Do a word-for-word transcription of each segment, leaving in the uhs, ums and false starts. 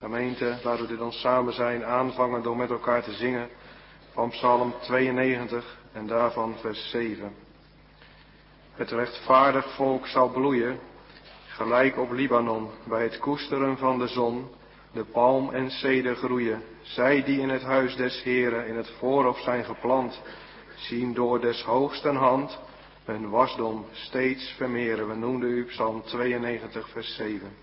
Gemeente, laten we dit dan samen zijn, aanvangen door met elkaar te zingen van Psalm tweeënnegentig en daarvan vers zeven. Het rechtvaardig volk zal bloeien, gelijk op Libanon, bij het koesteren van de zon, de palm en ceder groeien. Zij die in het huis des Heren, in het voorhof zijn geplant, zien door des hoogsten hand hun wasdom steeds vermeren. We noemden u Psalm tweeënnegentig vers zeven.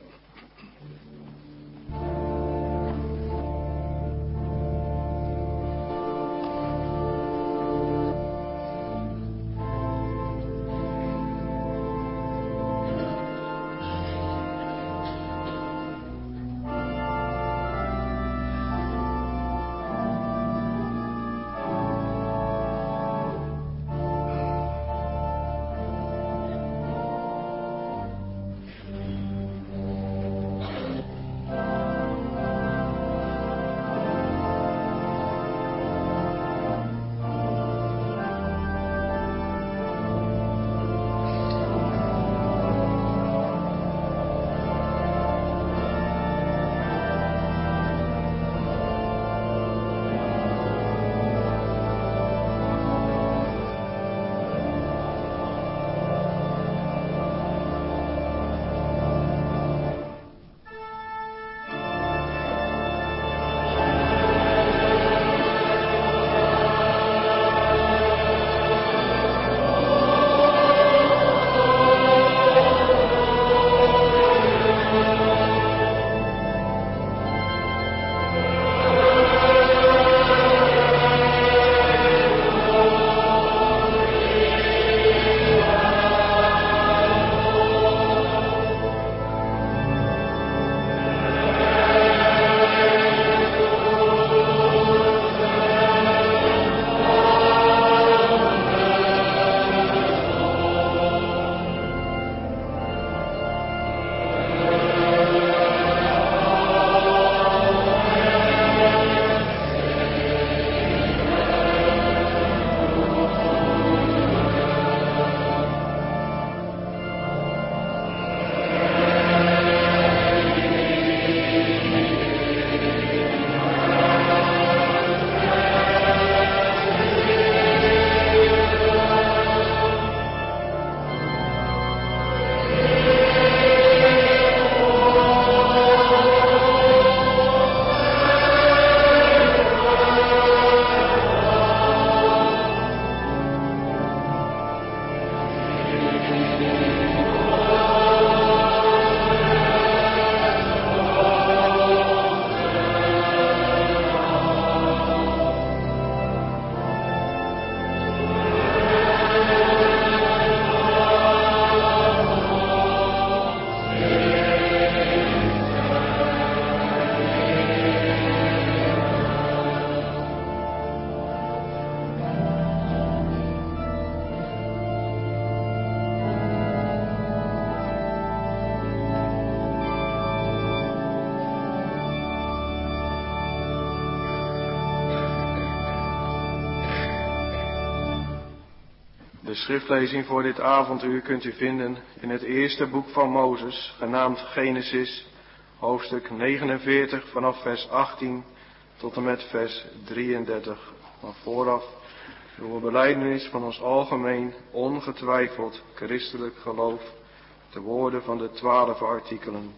De schriftlezing voor dit avonduur kunt u vinden in het eerste boek van Mozes, genaamd Genesis, hoofdstuk negenenveertig vanaf vers achttien tot en met vers drieëndertig. Maar vooraf doen we belijdenis van ons algemeen, ongetwijfeld christelijk geloof, de woorden van de twaalf artikelen.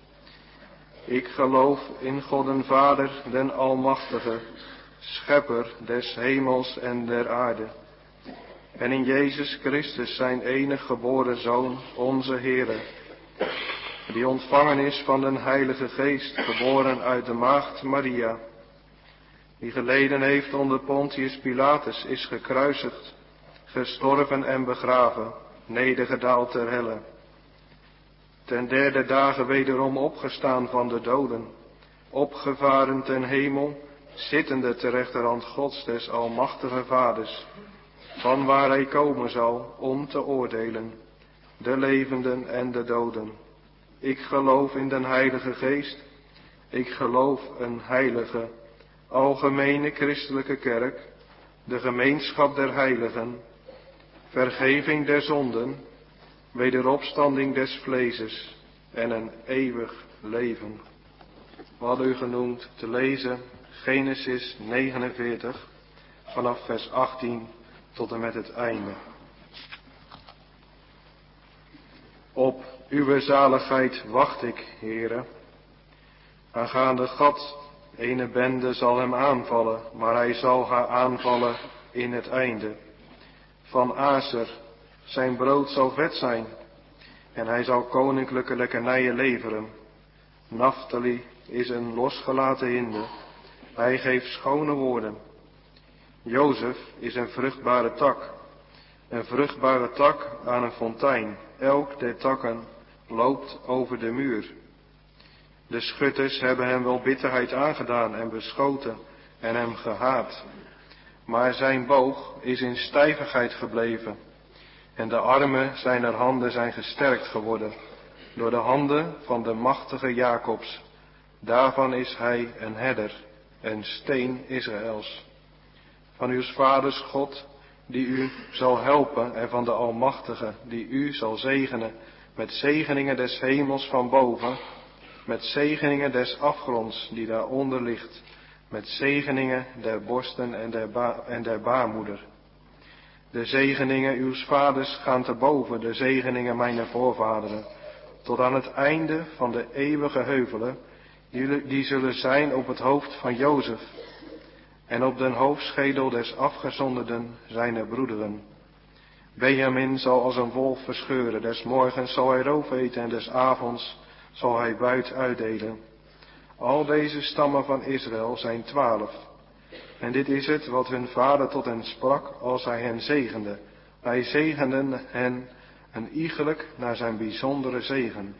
Ik geloof in God den Vader, den Almachtige, Schepper des hemels en der aarde. En in Jezus Christus, zijn enig geboren Zoon, onze Heere, die ontvangen is van den Heilige Geest, geboren uit de maagd Maria, die geleden heeft onder Pontius Pilatus, is gekruisigd, gestorven en begraven, nedergedaald ter helle. Ten derde dagen wederom opgestaan van de doden, opgevaren ten hemel, zittende ter rechterhand Gods des Almachtige Vaders, van waar hij komen zal om te oordelen, de levenden en de doden. Ik geloof in den Heilige Geest, ik geloof een heilige, algemene christelijke kerk, de gemeenschap der heiligen, vergeving der zonden, wederopstanding des vleeses en een eeuwig leven. We hadden u genoemd te lezen Genesis negenenveertig vanaf vers achttien tot en met het einde. Op uw zaligheid wacht ik, Heere. Aangaande Gad, ene bende zal hem aanvallen, maar hij zal haar aanvallen in het einde. Van Aser, zijn brood zal vet zijn, en hij zal koninklijke lekkernijen leveren. Naphtali is een losgelaten hinde, hij geeft schone woorden. Jozef is een vruchtbare tak, een vruchtbare tak aan een fontein. Elk der takken loopt over de muur. De schutters hebben hem wel bitterheid aangedaan en beschoten en hem gehaat. Maar zijn boog is in stijvigheid gebleven. En de armen zijner handen zijn gesterkt geworden. Door de handen van de machtige Jacobs. Daarvan is hij een herder, een steen Israëls. Van uw vaders God, die u zal helpen, en van de Almachtige, die u zal zegenen, met zegeningen des hemels van boven, met zegeningen des afgronds die daaronder ligt, met zegeningen der borsten en der, ba- en der baarmoeder. De zegeningen uw vaders gaan te boven, de zegeningen mijn voorvaderen, tot aan het einde van de eeuwige heuvelen, die, die zullen zijn op het hoofd van Jozef, en op den hoofdschedel des afgezonderden zijner broederen. Benjamin zal als een wolf verscheuren, des morgens zal hij roof eten en des avonds zal hij buit uitdelen. Al deze stammen van Israël zijn twaalf. En dit is het wat hun vader tot hen sprak als hij hen zegende. Hij zegende hen een iegelijk naar zijn bijzondere zegen.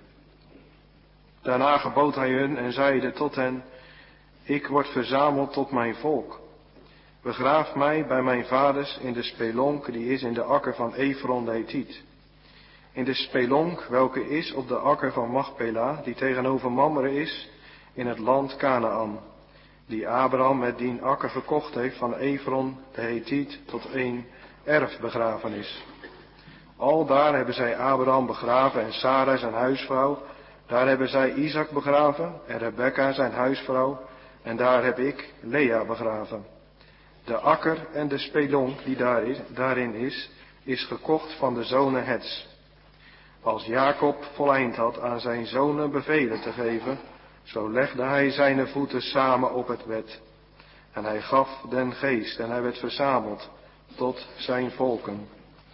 Daarna gebood hij hun en zeide tot hen: ik word verzameld tot mijn volk. Begraaf mij bij mijn vaders in de spelonk die is in de akker van Efron de Hethiet. In de spelonk welke is op de akker van Machpela, die tegenover Mamre is, in het land Kanaan, die Abraham met dien akker gekocht heeft van Efron de Hethiet tot een erfbegrafenis. Al daar hebben zij Abraham begraven en Sara zijn huisvrouw, daar hebben zij Isaac begraven en Rebekka zijn huisvrouw, en daar heb ik Lea begraven. De akker en de spelonk die daar is, daarin is, is gekocht van de zonen Hets. Als Jacob voleind had aan zijn zonen bevelen te geven, zo legde hij zijn voeten samen op het bed. En hij gaf den geest en hij werd verzameld tot zijn volken.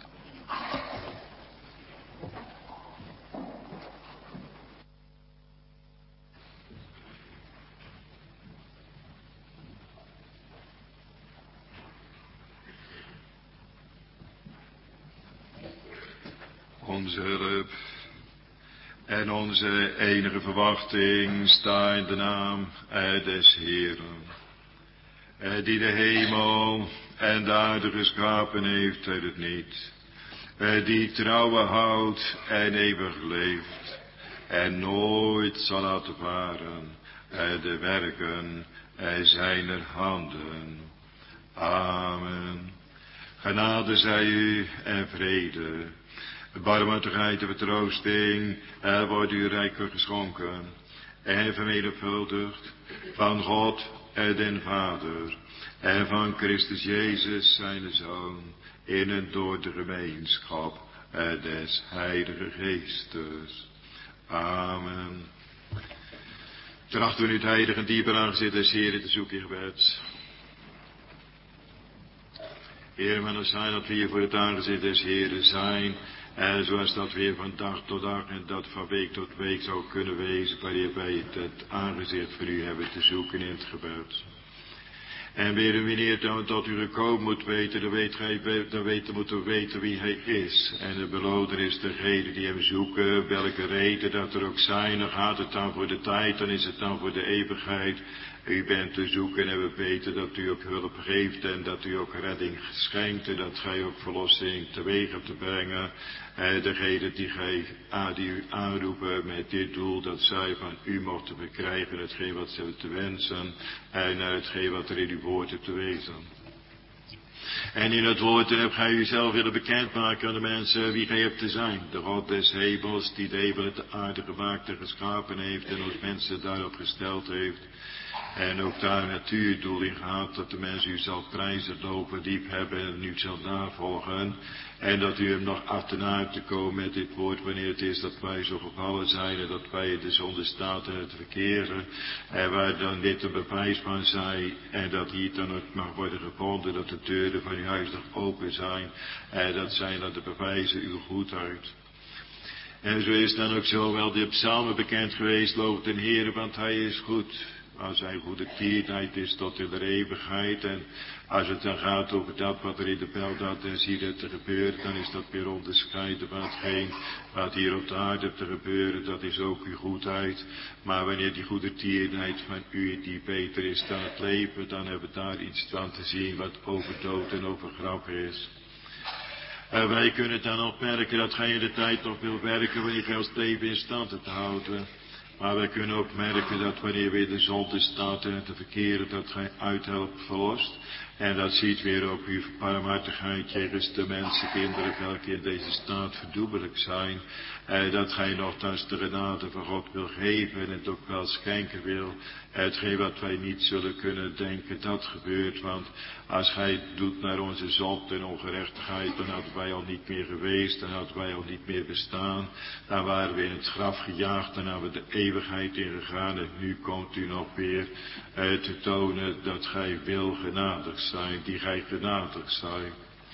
Onze hulp en onze enige verwachting sta in de naam des Heeren, die de hemel en de aarde geschapen heeft uit het niet, die trouwen houdt en eeuwig leeft en nooit zal laten varen de werken zijner handen. Amen. Genade zij u en vrede. Barmhartigheid en vertroosting, er wordt u rijkelijk geschonken en vermenigvuldigd van God en den Vader en van Christus Jezus zijn Zoon in en door de gemeenschap des Heilige Geestes. Amen. Trachten we nu het heilige en dieper aangezicht des Heeren te zoeken in gebed. Heer, men zijn dat we hier voor het aangezicht des Heeren zijn. En zoals dat weer van dag tot dag en dat van week tot week zou kunnen wezen, wanneer wij het aangezicht voor u hebben te zoeken in het gebed. En weer en wanneer dan dat u gekomen moet weten, dan, weet gij, dan weten, moeten we weten wie hij is. En de beloner is degene die hem zoeken, welke reden dat er ook zijn. Dan gaat het dan voor de tijd, dan is het dan voor de eeuwigheid. U bent te zoeken en we weten dat u ook hulp geeft en dat u ook redding schenkt en dat gij ook verlossing teweeg hebt te brengen. En degene die, gij, die u aanroepen met dit doel dat zij van u mochten verkrijgen hetgeen wat ze hebben te wensen en hetgeen wat er in uw woord hebt te wezen. En in het woord heb gij uzelf willen bekendmaken aan de mensen wie gij hebt te zijn. De God des hemels die de hemel en de aarde gemaakt en geschapen heeft en ons mensen daarop gesteld heeft. En ook daar natuurdoel in gehad dat de mens u zal prijzen, loven, lief hebben en u zal navolgen. En dat u hem nog achterna hebt te komen met dit woord wanneer het is dat wij zo gevallen zijn en dat wij in de zonde staat en het verkeren. En waar dan dit een bewijs van zij en dat hier dan ook mag worden gevonden dat de deuren van uw huis nog open zijn. En dat zijn dan de bewijzen uw goedheid. En zo is dan ook zo wel de psalmen bekend geweest, loopt de Heer, want hij is goed. Als zijn goede tierenheid is tot in de eeuwigheid. En als het dan gaat over dat wat er in de Beldaad en Zieren te gebeuren, dan is dat weer onderscheiden van hetgeen wat hier op de aarde te gebeuren. Dat is ook uw goedheid. Maar wanneer die goede tierenheid van u die beter is dan het leven, dan hebben we daar iets van te zien wat over dood en over graf is. En wij kunnen dan opmerken dat gij in de tijd nog wil werken wanneer gij ons leven in stand hebt te houden. Maar wij kunnen ook merken dat wanneer weer de zonde staat en te verkeren, dat gij uithelpt verlost. En dat ziet weer op uw barmhartigheid jegens de mensen, kinderen, welke in deze staat verdoemelijk zijn. En dat gij nogthans de genade van God wil geven en het ook wel schenken wil. Hetgeen wat wij niet zullen kunnen denken, dat gebeurt. Want als gij het doet naar onze zonde en ongerechtigheid, dan hadden wij al niet meer geweest, dan hadden wij al niet meer bestaan. Dan waren we in het graf gejaagd, dan hadden we de eeuwigheid ingegaan. En nu komt u nog weer eh, te tonen dat gij wil genadig zijn, die gij genadig zijn.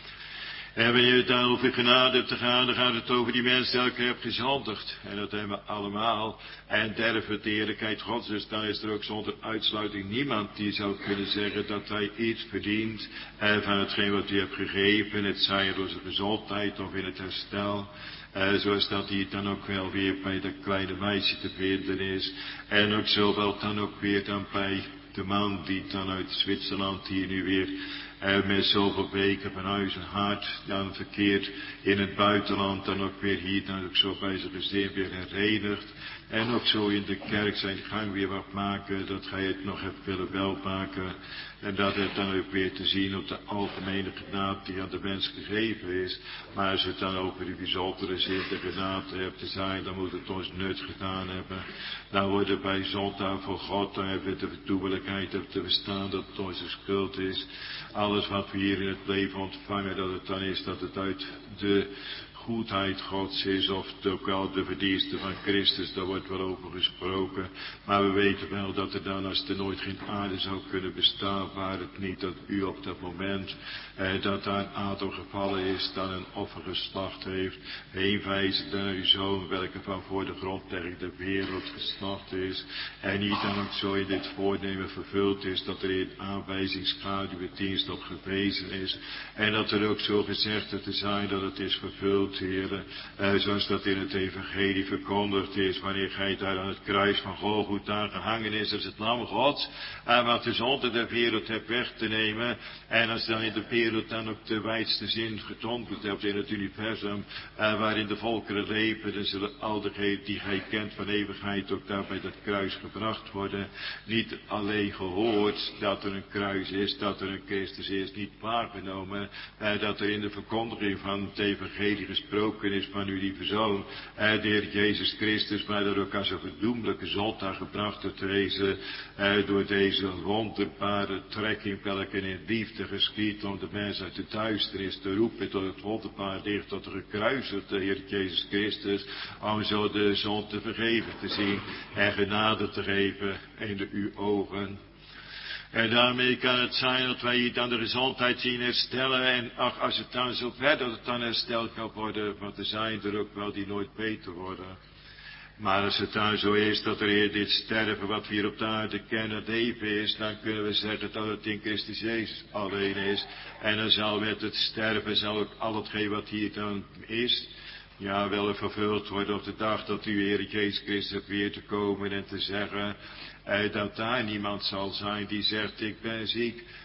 En wanneer het dan over genade hebt te gaan, dan gaat het over die mensen die ik heb gezondigd. En dat hebben we allemaal. En derven de eerlijkheid Gods. Dus dan is er ook zonder uitsluiting niemand die zou kunnen zeggen dat hij iets verdient eh, van hetgeen wat u hebt gegeven. Het zij door zijn gezondheid of in het herstel. Uh, zoals dat hier dan ook wel weer bij dat kleine meisje te vinden is. En ook zo wel dan ook weer dan bij de man die dan uit Zwitserland hier nu weer uh, met zoveel weken van huis en hart dan verkeert in het buitenland. Dan ook weer hier dan ook zo bij zijn gezin weer herenigd. En ook zo in de kerk zijn gang weer wat maken, dat gij het nog hebt willen welmaken. En dat het dan ook weer te zien op de algemene genade die aan de mens gegeven is. Maar als het dan over die bijzondere zin de genade hebt te zijn, dan moet het ons nut gedaan hebben. Dan worden wij zondaar voor God, dan hebben we de verdoemelijkheid hebben te verstaan dat het onze schuld is. Alles wat we hier in het leven ontvangen, dat het dan is dat het uit de goedheid Gods is, of ook wel de verdienste van Christus, daar wordt wel over gesproken. Maar we weten wel dat er dan, als er nooit geen aarde zou kunnen bestaan, waar het niet dat u op dat moment, eh, dat daar Adam gevallen is, dan een offer geslacht heeft, heenwijzend naar uw zoon, welke van voor de grondlegging der wereld geslacht is, en niet dan ook zo in dit voornemen vervuld is, dat er in aanwijzing schaduwdienst op gewezen is, en dat er ook zo gezegd te zijn dat het is vervuld, Heere, eh, zoals dat in het evangelie verkondigd is, wanneer gij daar aan het kruis van Golgotha gehangen is als het lam Gods, en wat de zonde der wereld hebt weg te nemen, en als dan in de wereld dan ook de wijdste zin getoond hebt in het universum, eh, waarin de volkeren leven, dan zullen al degenen die gij kent van eeuwigheid ook daar bij dat kruis gebracht worden, niet alleen gehoord dat er een kruis is, dat er een Christus is, niet waargenomen, eh, dat er in de verkondiging van het evangelie gesproken is van uw lieve zoon, eh, de Heer Jezus Christus, maar dat ook als een verdoemelijke zondaar gebracht te wezen, eh, door deze wonderbare trekking, welke in liefde geschiet om de mens uit de duisternis te roepen tot het wonderbare licht, tot de gekruisigde Heer Jezus Christus, om zo de zon te vergeven te zien en genade te geven in de uw ogen. En daarmee kan het zijn dat wij hier dan de gezondheid zien herstellen. En ach, als het dan zo ver dat het dan hersteld kan worden, want er zijn er ook wel die nooit beter worden. Maar als het dan zo is dat er hier dit sterven wat we hier op de aarde kennen leven is, dan kunnen we zeggen dat het in Christus Jezus alleen is. En dan zal met het sterven, zal ook al hetgeen wat hier dan is, ja, wel vervuld worden op de dag dat u Heer Jezus Christus hebt weer te komen en te zeggen, eh, dat daar niemand zal zijn die zegt, ik ben ziek,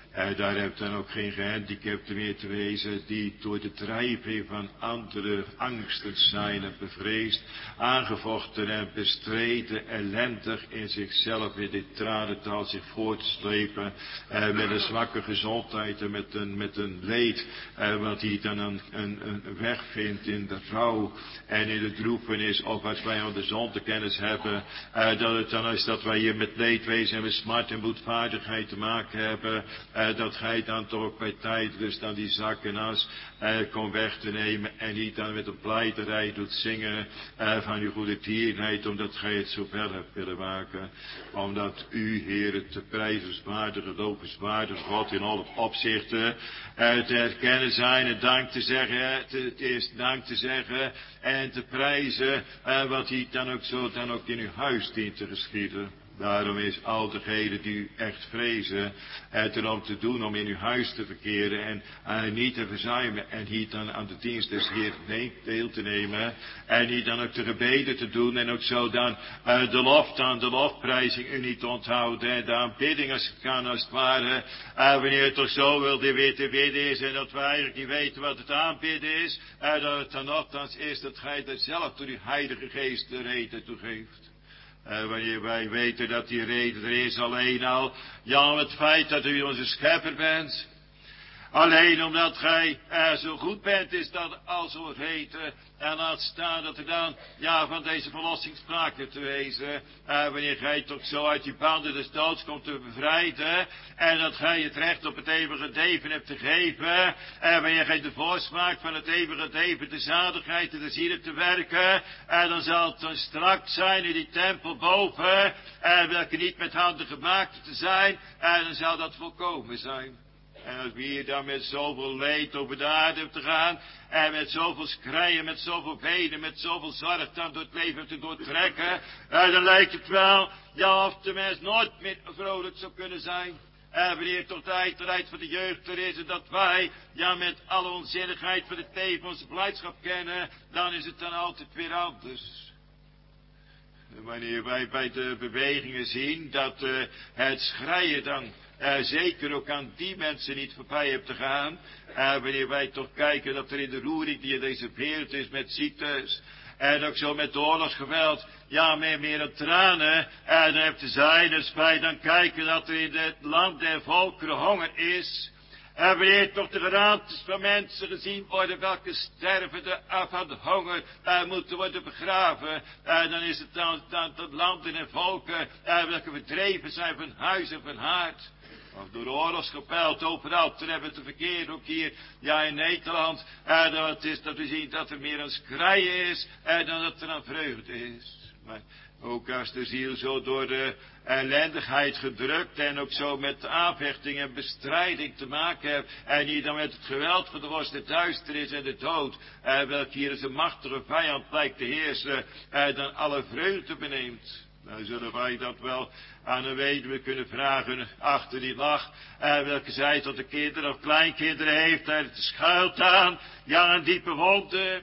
En daar hebt dan ook geen gehandicapten meer te wezen die door de drijving van andere angsten zijn en bevreesd, aangevochten en bestreden, ellendig in zichzelf in dit tranental zich voortslepen, eh, met een zwakke gezondheid en met een, met een leed, eh, wat hij dan een, een, een weg vindt in de rouw en in de droefenis, of wat wij aan de zondekennis hebben, eh, dat het dan is dat wij hier met leedwezen en met smart en boetvaardigheid te maken hebben, eh, dat gij dan toch ook bij tijd dus dan die zak en as eh, komt weg te nemen en niet dan met een pleiterij doet zingen eh, van uw goede tierenheid, omdat gij het zo ver hebt willen maken, omdat u, Heer, het te prijzenswaardige, lovenswaardige God in alle opzichten eh, te herkennen zijn en dank te zeggen, te, het eerst dank te zeggen en te prijzen, eh, wat hij dan ook zo dan ook in uw huis dient te geschieden. Daarom is al degenen die u echt vrezen, het erom te doen om in uw huis te verkeren en uh, niet te verzuimen en niet dan aan de dienst des Heeren deel te nemen en niet dan ook de gebeden te doen en ook zo dan uh, de lof dan, de lofprijzing u niet te onthouden en de aanbidding als het kan als het ware, uh, wanneer het toch zo wil die weer te bidden is en dat wij eigenlijk niet weten wat het aanbidden is, uh, dat het dan nogthans is dat gij er zelf door uw heilige geest de reden toe geeft. Uh, wanneer wij weten dat die reden er is alleen al, ja, het feit dat u onze schepper bent. Alleen omdat gij uh, zo goed bent, is dat al zo heten. En laat staan dat er dan, ja, van deze verlossing sprake te wezen. Uh, wanneer gij toch zo uit die banden des doods komt te bevrijden. En dat gij het recht op het eeuwige leven hebt te geven. En wanneer gij de voorsmaak van het eeuwige leven, de zaligheid en de ziel hebt te werken. En dan zal het dan straks zijn in die tempel boven. En welke niet met handen gemaakt te zijn. En dan zal dat volkomen zijn. En als we hier dan met zoveel leed over de aarde te gaan, en met zoveel schreien, met zoveel benen, met zoveel zorg dan door het leven te doortrekken, en dan lijkt het wel, ja, of de mens nooit meer vrolijk zou kunnen zijn. En wanneer toch de eindtijd van de jeugd er is, en dat wij, ja, met alle onzinnigheid van het leven onze blijdschap kennen, dan is het dan altijd weer anders. Wanneer wij bij de bewegingen zien dat uh, het schreien dan uh, zeker ook aan die mensen niet voorbij hebt te gaan. Uh, wanneer wij toch kijken dat er in de roering die in deze wereld is met ziektes en ook zo met oorlogsgeweld, ja, meer, meer dan tranen en dan hebt te zijn, dus wij dan kijken dat er in het land der volkeren honger is. En wanneer toch de geraamtes van mensen gezien worden, welke sterven de, van de honger uh, moeten worden begraven. Uh, dan is het dan, dan, dan landen en volken uh, welke verdreven zijn van huis en van haard. Of door oorlogsgepeld overal te hebben te verkeren, ook hier, ja, in Nederland. Uh, dat het is dat we zien dat er meer een schreien is uh, dan dat er een vreugde is. Maar ook als de ziel zo door de ellendigheid gedrukt en ook zo met aanvechting en bestrijding te maken heeft. En niet dan met het geweld van de worst, de duisternis en de dood. Eh, welke hier als een machtige vijand lijkt te heersen. Eh, dan alle vreugde beneemt. Dan zullen wij dat wel aan een weduwe kunnen vragen achter die lach. Eh, welke zij tot de kinderen of kleinkinderen heeft. En het schuilt aan. Ja, een diepe wonde.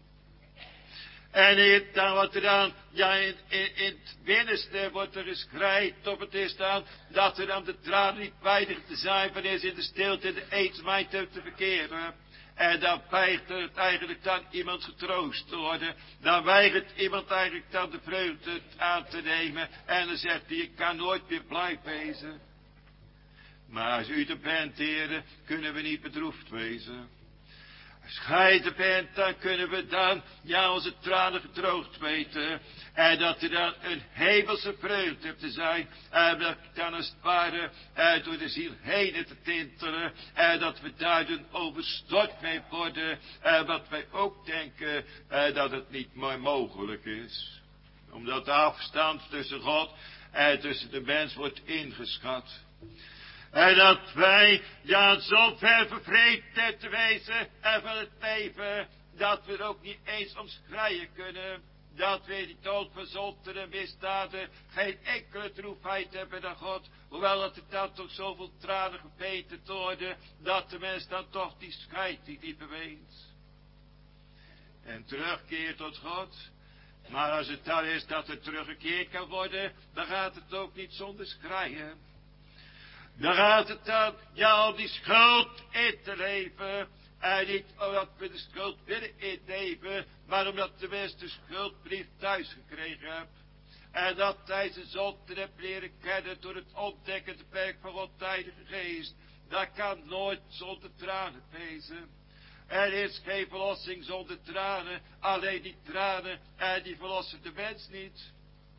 En dan wordt er dan, ja, in, in, in het binnenste wordt er geschreid, of het is dan, dat er dan de tranen niet weinig te zijn, wanneer ze in de stilte de eenzaamheid hebben te verkeren. En dan weigert eigenlijk dan iemand getroost te worden. Dan weigert iemand eigenlijk dan de vreugde aan te nemen. En dan zegt hij, ik kan nooit meer blij wezen. Maar als u er bent, heren, kunnen we niet bedroefd wezen. Als gij er bent, dan kunnen we dan, ja, onze tranen gedroogd weten. En dat er dan een hemelse vreugde hebt te zijn. En dat dan als het ware uh, door de ziel heen te tintelen. En dat we daar dan overstort mee worden. En wat wij ook denken uh, dat het niet meer mogelijk is. Omdat de afstand tussen God en tussen de mens wordt ingeschat. En dat wij, ja, zo ver vervreemd te wezen en van het leven, dat we er ook niet eens om schreien kunnen. Dat we die dood van zonden en misdaden geen enkele droefheid hebben dan God. Hoewel dat er dan toch zoveel tranen gebeten worden, dat de mens dan toch die scheidt die niet beweent. En terugkeert tot God. Maar als het dan is dat er teruggekeerd kan worden, dan gaat het ook niet zonder schreien. Dan gaat het dan, ja, om die schuld in te leven. En niet omdat we de schuld willen inleven, maar omdat de mens de schuldbrief thuis gekregen heeft. En dat hij zijn zonden heeft leren kennen door het ontdekkende werk van God Heilige Geest. Dat kan nooit zonder tranen wezen. Er is geen verlossing zonder tranen. Alleen die tranen, en die verlossen de mens niet.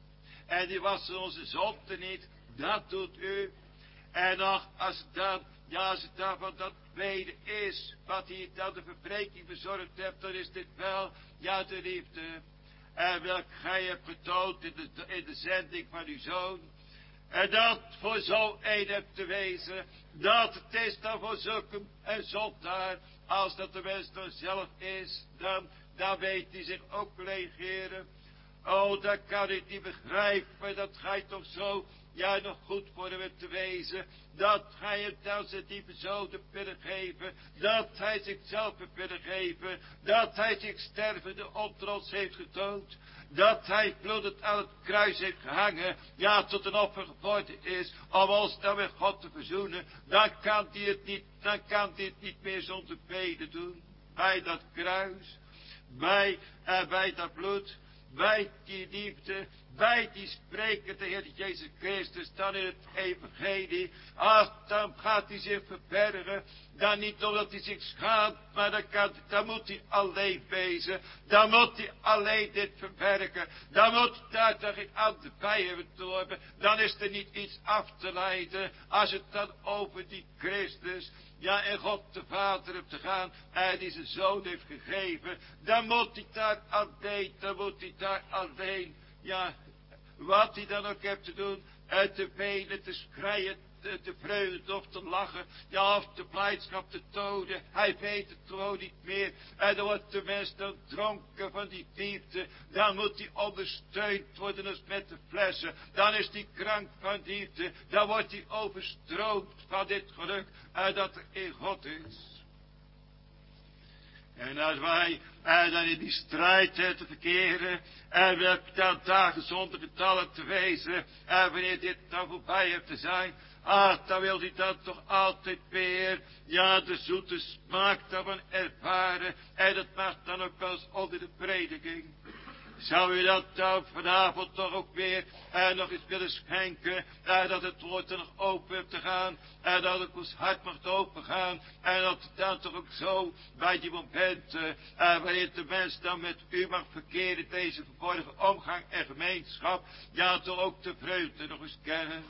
En die wassen onze zonden niet. Dat doet u. En nog, als het dan, ja, als het dan van dat tweede is, wat hij dan de verbreking bezorgd hebt, dan is dit wel, ja, de liefde. En welk gij hebt getoond in de, in de zending van uw zoon. En dat voor zo een hebt te wezen, dat het is dan voor zulke een zondaar, als dat de mens dan zelf is, dan, dan weet hij zich ook reageren. Oh, dat kan ik niet begrijpen, dat gij toch zo, ja, nog goed voor hem hebt te wezen, dat gij hem dan zijn diepe zoden willen geven, dat hij zichzelf heeft willen geven, dat hij zich stervende onder ons heeft getoond, dat hij bloedend aan het kruis heeft gehangen, ja, tot een offer geworden is, om ons dan met God te verzoenen, dan kan hij het niet, dan kan hij het niet meer zonder beden doen, bij dat kruis, bij, uh, bij dat bloed, bij die liefde, bij die sprekende Heer Jezus Christus, dan in het evangelie, ach, dan gaat hij zich verbergen, dan niet omdat hij zich schaamt, maar dan, kan, dan moet hij alleen wezen, dan moet hij alleen dit verbergen, dan moet daar toch geen ander bij hebben te hebben, dan is er niet iets af te leiden, als het dan over die Christus, ja, en God de Vader hebt te gaan, en die zijn zoon heeft gegeven, dan moet hij daar alleen, dan moet hij daar alleen, ja, wat hij dan ook heeft te doen, uit te wenen, te schreien, te, te vreugde of te lachen, ja, of de blijdschap te tonen, hij weet het gewoon niet meer, en dan wordt de mens dan dronken van die liefde, dan moet hij ondersteund worden als met de flessen, dan is hij krank van liefde, dan wordt hij overstroomd van dit geluk, en dat er in God is. En als wij en dan in die strijd te verkeren, en we dan dagen zonder getallen te wezen, en wanneer dit dan voorbij heeft te zijn, ach, dan wil hij dan toch altijd weer, ja, de zoete smaak daarvan ervaren, en dat mag dan ook wel eens onder de prediking. Zou u dat dan vanavond toch ook weer en nog eens willen schenken, en dat het woord er nog open heeft te gaan, en dat ook ons hart mag open gaan, en dat het dan toch ook zo bij die momenten, en wanneer de mens dan met u mag verkeren, deze verborgen omgang en gemeenschap, ja, toch ook de vreugde nog eens kennen.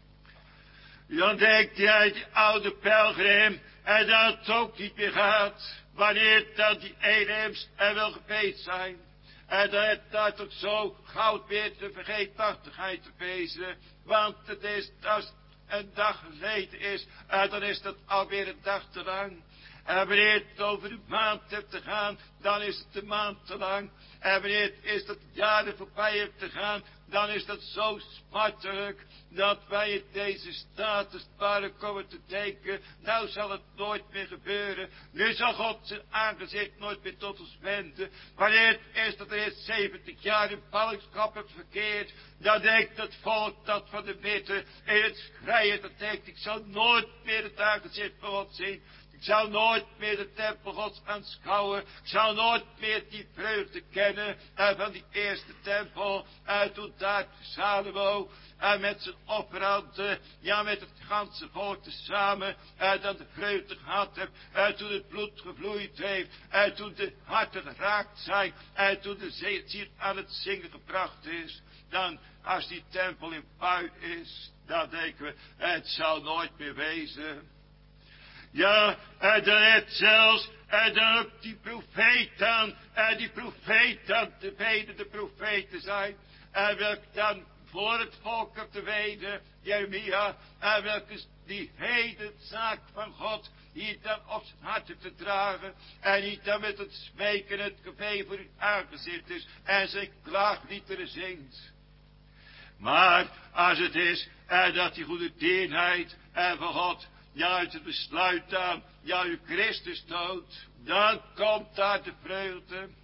Dan denkt hij uit die oude pelgrim, en dat het ook niet meer gaat, wanneer dan die eenheims er wel geweest zijn. En dat het daar toch zo goud weer de vergeetachtigheid te wezen. Want het is, als een dag geleden is, en dan is dat alweer een dag te lang. En wanneer het over de maand hebt te gaan, dan is het de maand te lang. En wanneer het is dat het jaar er voorbij hebt te gaan, dan is dat zo smartelijk, dat wij in deze staat als het ware komen te denken, nou zal het nooit meer gebeuren. Nu zal God zijn aangezicht nooit meer tot ons wenden. Wanneer het is dat er eerst zeventig jaar in ballingschap hebt verkeerd, dan denkt het volk dat van de witte in het schreien, dat denkt, ik zal nooit meer het aangezicht van God zien. Ik zal nooit meer de tempel Gods aanschouwen. Ik zal nooit meer die vreugde kennen en van die eerste tempel. En toen daar Salomo en met zijn offeranden, ja, met het ganse volk tezamen, en dan de vreugde gehad heeft, en toen het bloed gevloeid heeft, en toen de harten geraakt zijn, en toen de ziel aan het zingen gebracht is, dan, als die tempel in puin is, dan denken we, het zal nooit meer wezen. Ja, en dan het zelfs, en dan ook die profeet dan, en die profeet dan, de beide de profeten zijn, en welk dan voor het volk op de weder, Jeremia, en welke die heden zaak van God hier dan op zijn hart heeft te dragen, en niet dan met het smeken het gebed voor uw aangezicht is, en zijn klaagliederen zingt. Maar als het is, en dat die goede tierenheid, en van God, ja, uit het besluit aan, ja, uw Christus dood, dan komt daar de vreugde.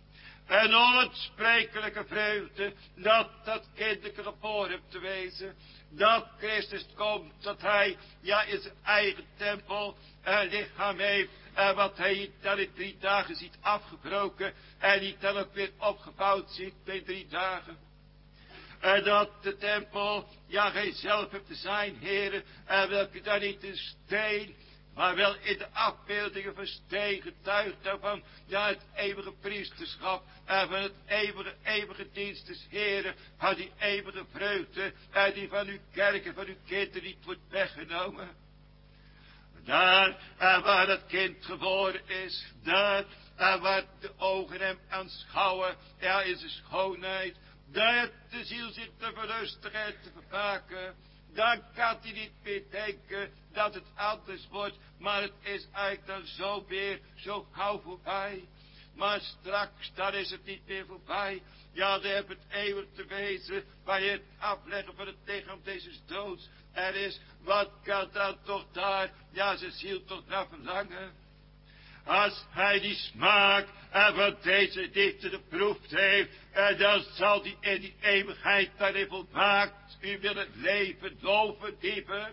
En onuitsprekelijke vreugde dat dat kinderke geboren hebt te wezen. Dat Christus komt, dat hij, ja, in zijn eigen tempel een lichaam heeft. En wat hij dan in drie dagen ziet afgebroken. En die dan ook weer opgebouwd ziet in drie dagen. En dat de tempel, ja, gij zelf hebt te zijn, heren. En welke dan niet in steen, maar wel in de afbeeldingen van steen getuigt daarvan. Ja, het eeuwige priesterschap. En van het eeuwige, eeuwige dienst des heren. Van die eeuwige vreugde. En die van uw kerk en van uw kinderen niet wordt weggenomen. Daar, en waar dat kind geboren is. Daar, en waar de ogen hem aanschouwen. Ja, in zijn schoonheid. Daar de ziel zich te verrustigen en te vermaken. Dan kan hij niet meer denken dat het anders wordt. Maar het is eigenlijk dan zo weer, zo gauw voorbij. Maar straks, dan is het niet meer voorbij. Ja, dan heb het eeuwig te wezen. Waar je het afleggen van het lichaam deze doods er is. Wat kan dan toch daar, ja, zijn ziel toch naar verlangen? Als hij die smaak en van deze dichter geproefd heeft, en dan zal die in die eeuwigheid daarin volmaakt u willen leven, doven, diepen.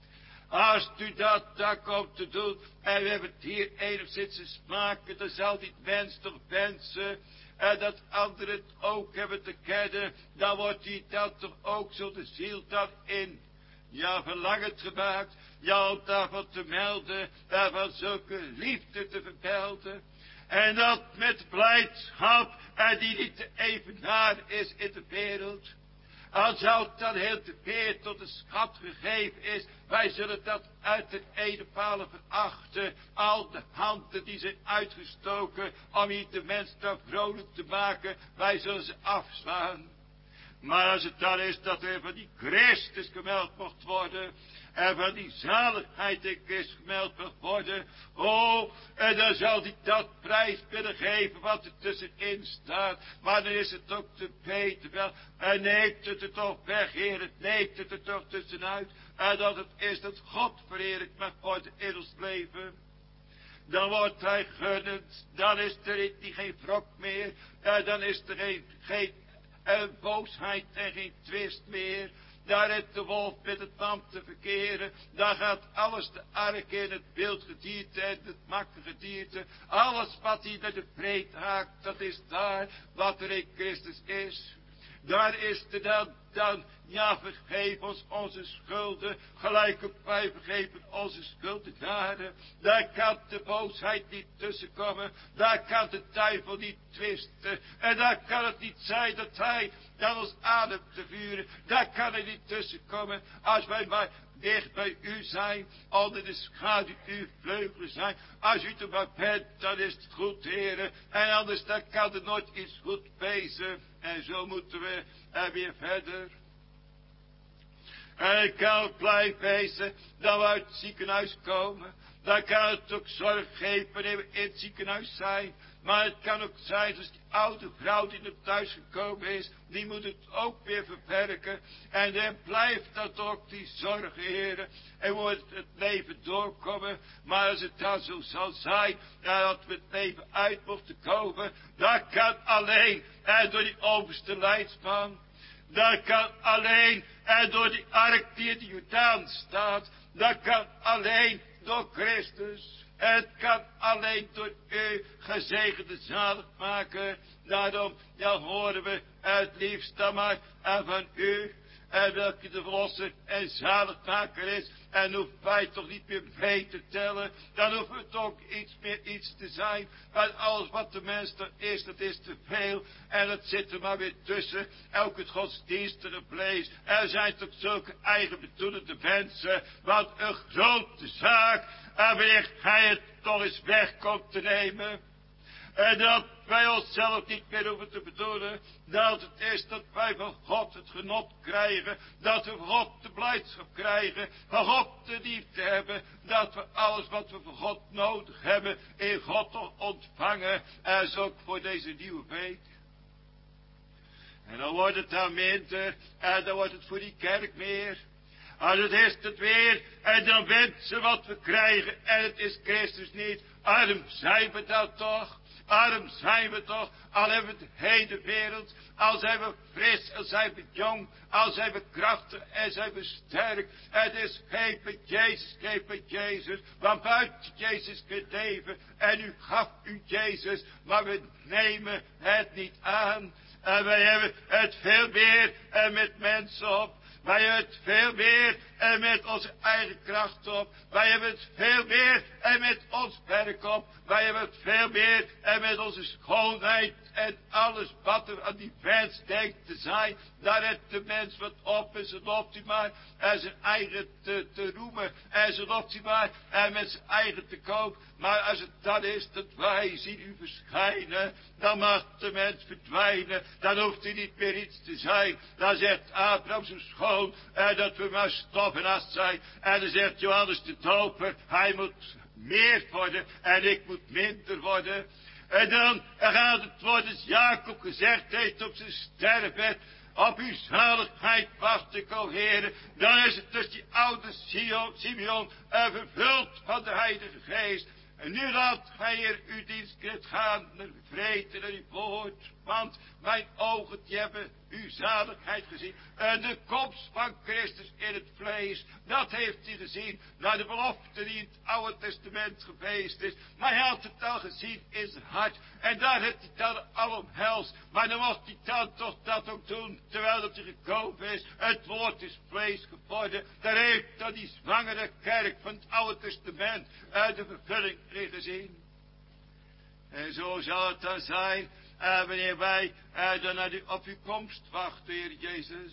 Als u dat dan komt te doen, en we hebben het hier enigszins te smaken, dan zal die mens toch wensen, en dat anderen het ook hebben te kennen, dan wordt die dan toch ook zo de ziel dan in, ja, verlangend gemaakt, ja, om daarvan te melden, en van zulke liefde te vermelden. En dat met blijdschap, en die niet te evenaren is in de wereld. Al zou het dan heel te veel tot een schat gegeven is, wij zullen dat uit de ene palen verachten. Al de handen die zijn uitgestoken om hier de mens dan vrolijk te maken, wij zullen ze afslaan. Maar als het dan is dat er van die Christus gemeld mocht worden, en van die zaligheid in Christus gemeld mocht worden, oh, en dan zal hij dat prijs willen geven wat er tussenin staat. Maar dan is het ook te beter wel, en neemt het er toch weg, Heer, het neemt het er toch tussenuit, en dat het is dat God verheerlijk mag worden in ons leven. Dan wordt hij gunnend, dan is er geen wrok meer, en dan is er geen, geen en boosheid en geen twist meer. Daar heeft de wolf met het lam te verkeren. Daar gaat alles de ark in, het wildgedierte en het makkengedierte. Alles wat hij naar de vreed haakt, dat is daar wat er in Christus is. Daar is er dan, dan, ja, vergeef ons onze schulden, gelijk op wij vergeven onze schuldenaren. Daar kan de boosheid niet tussenkomen, daar kan de duivel niet twisten. En daar kan het niet zijn dat hij dan ons adem te vuren, daar kan hij niet tussenkomen, als wij maar dicht bij u zijn, onder de schaduw uw vleugelen zijn. Als u er maar bent, dan is het goed, heren. En anders dan kan er nooit iets goed wezen. En zo moeten we er weer verder. En het kan ook blij wezen dat we uit het ziekenhuis komen. Dan kan het ook zorg geven wanneer we in het ziekenhuis zijn. Maar het kan ook zijn, als die oude vrouw die naar thuis gekomen is, die moet het ook weer verwerken. En dan blijft dat ook die zorg, heren. En wordt het leven doorkomen. Maar als het dan zo zal zijn, dat we het leven uit mochten komen, dat kan alleen en door die overste leidsman. Dat kan alleen en door die ark die in de Jordaan staat. Dat kan alleen door Christus. Het kan alleen door u gezegende zaligmaker. Daarom, ja, horen we het liefst dan maar en van u. En welke de verlosser en zaligmaker is. En hoeven wij toch niet meer mee te tellen. Dan hoeven we toch iets meer iets te zijn. Want alles wat de mens er is, dat is te veel. En dat zit er maar weer tussen. Elke godsdienstige vlees. Er zijn toch zulke eigen bedoelende mensen. Wat een grote zaak. En wanneer gij het toch eens weg komt te nemen. En dat wij onszelf niet meer hoeven te bedoelen. Dat het is dat wij van God het genot krijgen. Dat we van God de blijdschap krijgen. Van God de liefde hebben. Dat we alles wat we van God nodig hebben in God ontvangen. En zo ook voor deze nieuwe week. En dan wordt het dan minder. En dan wordt het voor die kerk meer. Als het is het weer. En dan wensen wat we krijgen. En het is Christus niet. Arm zijn we dat toch. Arm zijn we toch, al hebben we de hele wereld, al zijn we fris, al zijn we jong, al zijn we krachtig en zijn we sterk. Het is geen met Jezus, geen met Jezus, want buiten Jezus kunt leven. En u gaf u Jezus, maar we nemen het niet aan. En wij hebben het veel meer en met mensen op. Wij hebben het veel meer en met onze eigen kracht op. Wij hebben het veel meer en met ons werk op. Wij hebben het veel meer en met onze schoonheid en alles wat er aan die mens denkt te zijn. Daar heeft de mens wat op en ze loopt hij maar en zijn eigen te, te roemen en ze loopt hij maar en met zijn eigen te koop. Maar als het dan is dat wij zien u verschijnen, dan mag de mens verdwijnen. Dan hoeft hij niet meer iets te zijn. Dan zegt Abraham zo schoon en dat we maar stof en as zijn. En dan zegt Johannes de Doper, hij moet meer worden en ik moet minder worden. En dan gaat het worden, als Jacob gezegd heeft op zijn sterfbed, op uw zaligheid wacht ik, o Heere. Dan is het dus die oude Simeon en vervuld van de Heilige Geest. En nu laat gij er uw dienstknecht gaan naar vrede, naar uw woord. Want mijn ogen die hebben uw zaligheid gezien. En de komst van Christus in het vlees, dat heeft hij gezien. Naar de belofte die in het Oude Testament geweest is. Maar hij had het al gezien in zijn hart. En daar heeft hij dan al omhelst. Maar dan mocht hij dan toch dat ook doen. Terwijl dat hij gekomen is. Het woord is vlees geworden. Daar heeft dan die zwangere kerk van het Oude Testament uit de vervulling in gezien. En zo zal het dan zijn. Uh, wanneer wij uh, dan naar die, op uw komst wachten, Heer Jezus.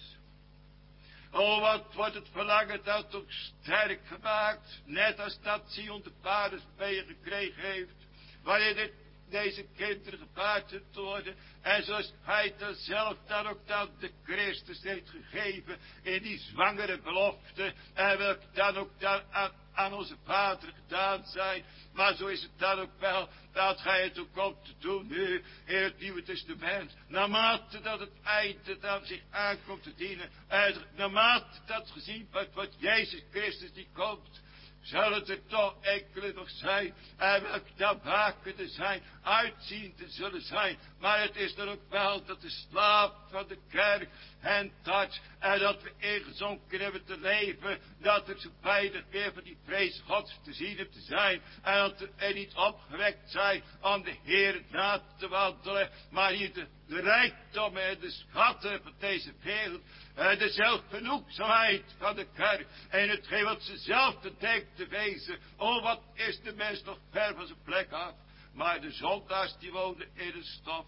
Oh, wat wordt het verlangen dat ook sterk gemaakt. Net als dat Sion de paardenspeer gekregen heeft. Wanneer dit, deze kinderen gepaard te worden. En zoals hij dan zelf dan ook dan de Christus heeft gegeven. In die zwangere belofte. En welke dan ook dan aan, aan onze Vader gedaan zijn. Maar zo is het dan ook wel. Dat gij het ook komt te doen nu in het Nieuwe Testament. Naarmate dat het einde dan zich aankomt te dienen. En naarmate dat gezien wordt wat Jezus Christus die komt. Zal het er toch enkele nog zijn. En welke dan wakende zijn. Uitziende zullen zijn. Maar het is dan ook wel dat de slaap van de kerk hen toucht. En dat we ingezonken hebben te leven. Dat er zo weinig meer van die vrees Gods te zien en te zijn. En dat we er niet opgewekt zijn om de Heer na te wandelen. Maar hier de, de rijkdommen en de schatten van deze wereld. En de zelfgenoegzaamheid van de kerk. En hetgeen wat ze zelf te denkt te wezen. Oh, wat is de mens nog ver van zijn plek af. Maar de zondaars die woonden in de stof.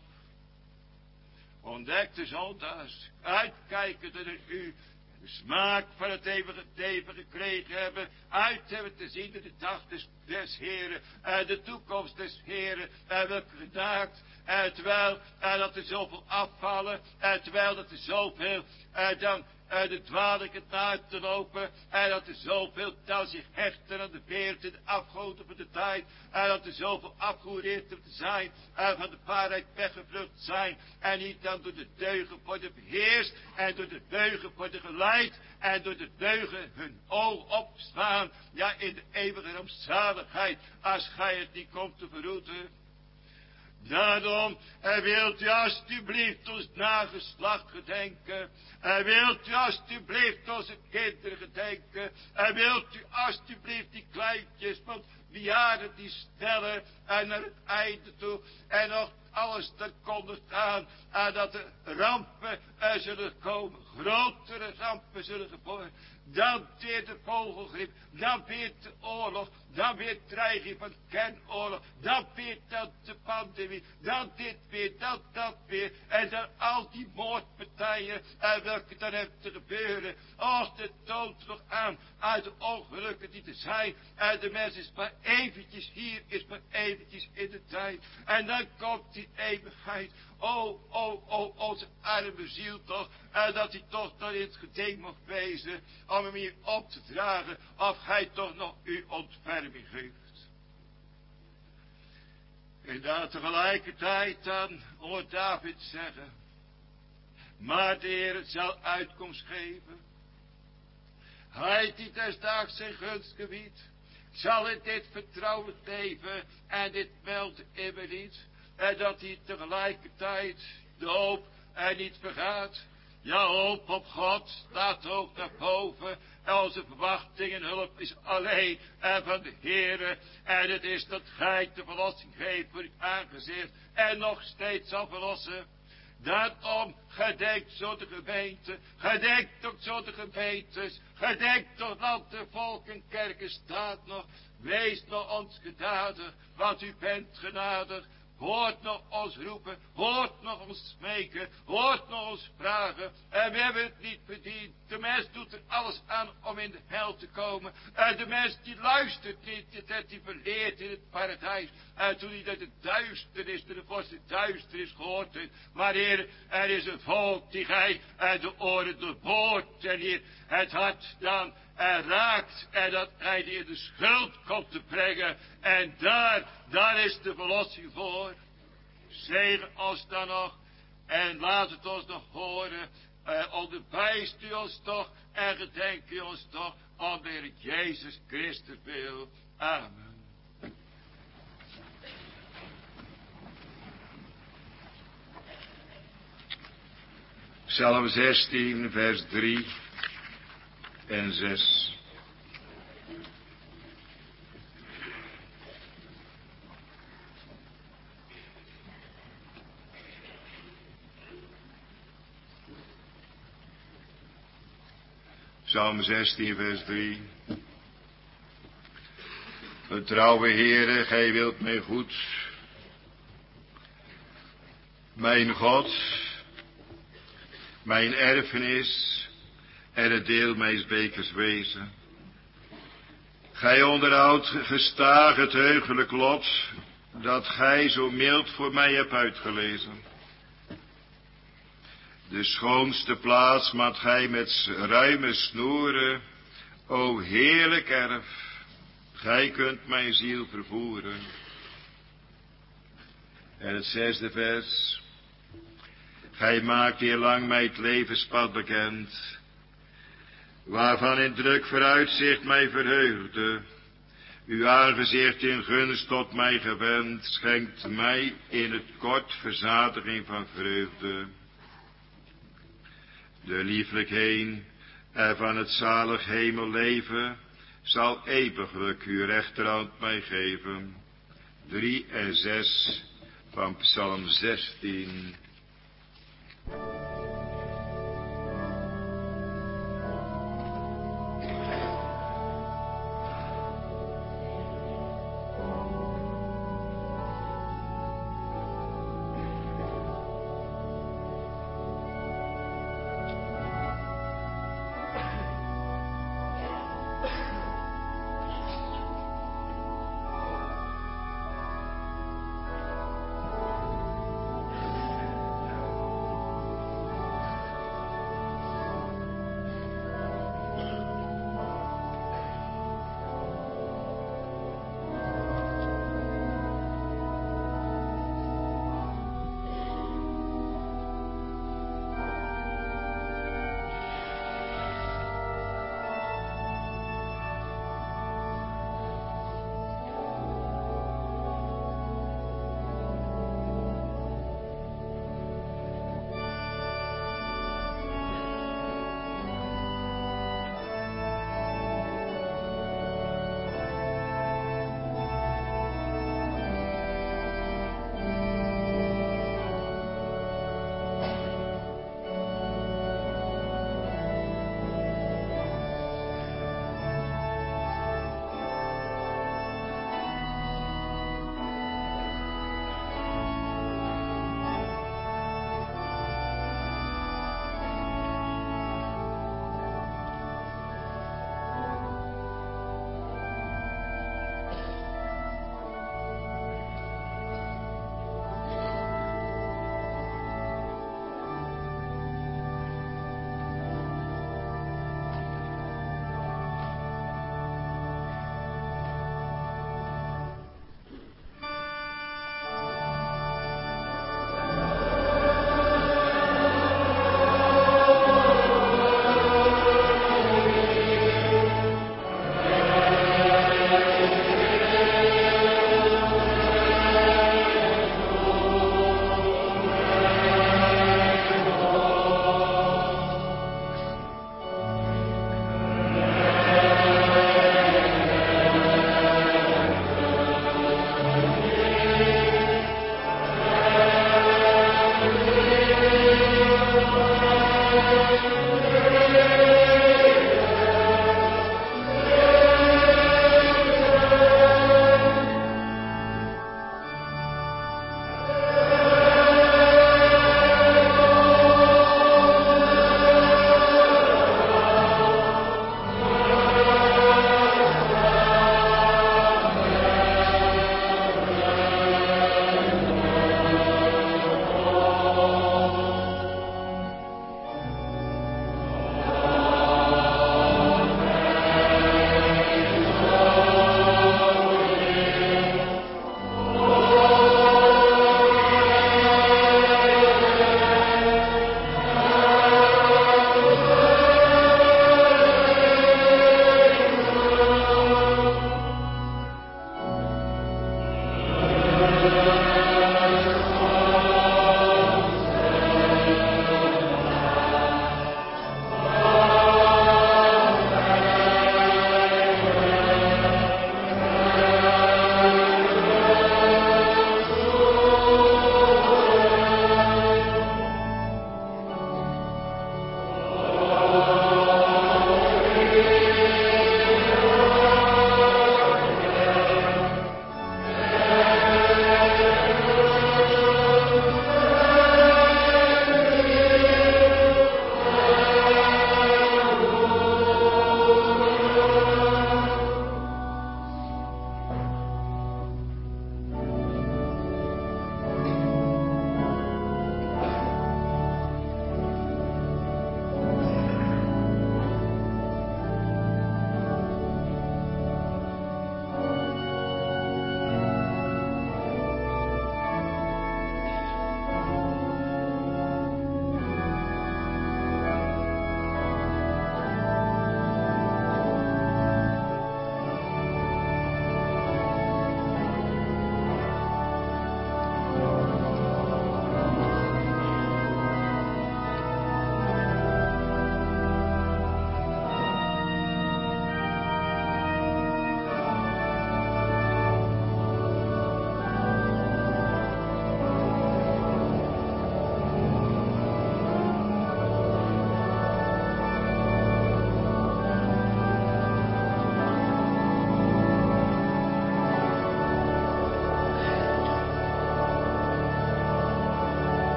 Ontdek de zondaars. Uitkijken naar u. De smaak van het eeuwige leven gekregen hebben. Uit hebben te zien in de dag des, des Heren. En de toekomst des Heren. En welke gedaakt. En terwijl en dat er zoveel afvallen. En terwijl dat er zoveel. En dan uh, de dwaling na te lopen. En dat er zoveel dan zich hechten aan de wereld en de afgoden van de tijd. En dat er zoveel afgehoereerd te zijn. En van de waarheid weggevlucht zijn. En niet dan door de deugen worden beheerst. En door de deugen worden geleid. En door de deugen hun oog opslaan. Ja, in de eeuwige rampzaligheid. Als gij het niet komt te verroeten. Daarom, en wilt u alstublieft ons nageslacht gedenken. En wilt u alstublieft onze kinderen gedenken. En wilt u alstublieft die kleintjes, want jaren die stellen en naar het einde toe. En nog alles te kondigt aan. En dat de rampen er zullen komen. Grotere rampen zullen geboren. Dan weer de vogelgriep. Dan weer de oorlog. Dan weer dreiging van kernoorlog. Dan weer dat de pandemie. Dan dit weer, dat, dat weer. En dan al die moordpartijen. En welke dan hebben te gebeuren. Och, de dood nog aan. Uit de ongelukken die er zijn. En de mens is maar eventjes hier. Is maar eventjes in de tijd. En dan komt die eeuwigheid. O, o, o, onze arme ziel toch. En dat hij toch dan in het gedenk mocht wezen. Om hem hier op te dragen. Of hij toch nog uw ontferming geeft. En dan tegelijkertijd dan hoort David zeggen. Maar de Heer zal uitkomst geven. Hij die desdaags zijn gunst gebiedt. Zal in dit vertrouwen leven. En dit meldt immer niet. En dat hij tegelijkertijd de hoop er niet vergaat. Ja, hoop op God staat ook naar boven. En onze verwachting en hulp is alleen en van de Heere. En het is dat gij de verlossing geeft voor uw aangezicht. En nog steeds zal verlossen. Daarom gedenkt zo de gemeente. Gedenkt ook zo de gemeentes. Gedenkt toch land de volk en kerken staat nog. Wees nog ons genadig, want u bent genadig. Hoort nog ons roepen, hoort nog ons smeken, hoort nog ons vragen. En we hebben het niet verdiend. De mens doet er alles aan om in de hel te komen. En de mens die luistert niet, dat die verleert in het paradijs. En toen hij dat het duisternis, de vorst duisternis gehoord heeft. Maar Heer, er is een volk die gij en de oren doorboort. En hier het hart dan en raakt. En dat hij die in de schuld komt te brengen. En daar, daar is de verlossing voor. Zegen ons dan nog. En laat het ons nog horen. Uh, onderwijst u ons toch. En gedenk u ons toch. Om de Heer Jezus Christus wil. Amen. Psalm zestien, vers drie en zes. Psalm zestien, vers drie. Getrouwe Heere, gij wilt mij goed. Mijn God, mijn erfenis en het deel mijns bekers wezen. Gij onderhoudt gestaag het heugelijk lot, dat gij zo mild voor mij hebt uitgelezen. De schoonste plaats maakt gij met ruime snoeren, o heerlijk erf, gij kunt mijn ziel vervoeren. En het zesde vers. Gij maakt eerlang mij het levenspad bekend, waarvan in druk vooruitzicht mij verheugde. Uw aangezicht in gunst tot mij gewend, schenkt mij in het kort verzadiging van vreugde. De lieflijk heen en van het zalig hemelleven zal eeuwiglijk uw rechterhand mij geven. Drie en zes van Psalm zestien.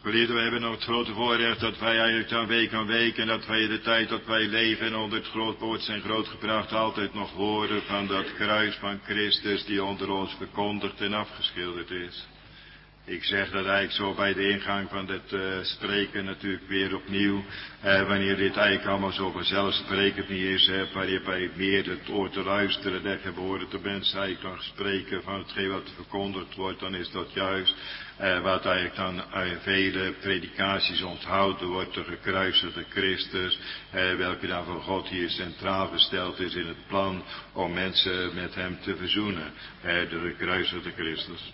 Geliefden, we hebben nog het grote voorrecht dat wij eigenlijk dan week aan week en dat wij de tijd dat wij leven en onder het groot woord zijn grootgebracht altijd nog horen van dat kruis van Christus die onder ons verkondigd en afgeschilderd is. Ik zeg dat eigenlijk zo bij de ingang van dit uh, spreken natuurlijk weer opnieuw. Uh, wanneer dit eigenlijk allemaal zo vanzelfsprekend niet is. Hè, waar je bij meer het oor te luisteren der geboren mensen eigenlijk kan spreken van hetgeen wat verkondigd wordt. Dan is dat juist uh, wat eigenlijk dan uit vele predikaties onthouden wordt. De gekruisigde Christus. Uh, welke dan van God hier centraal gesteld is in het plan om mensen met hem te verzoenen. Uh, de gekruisigde Christus.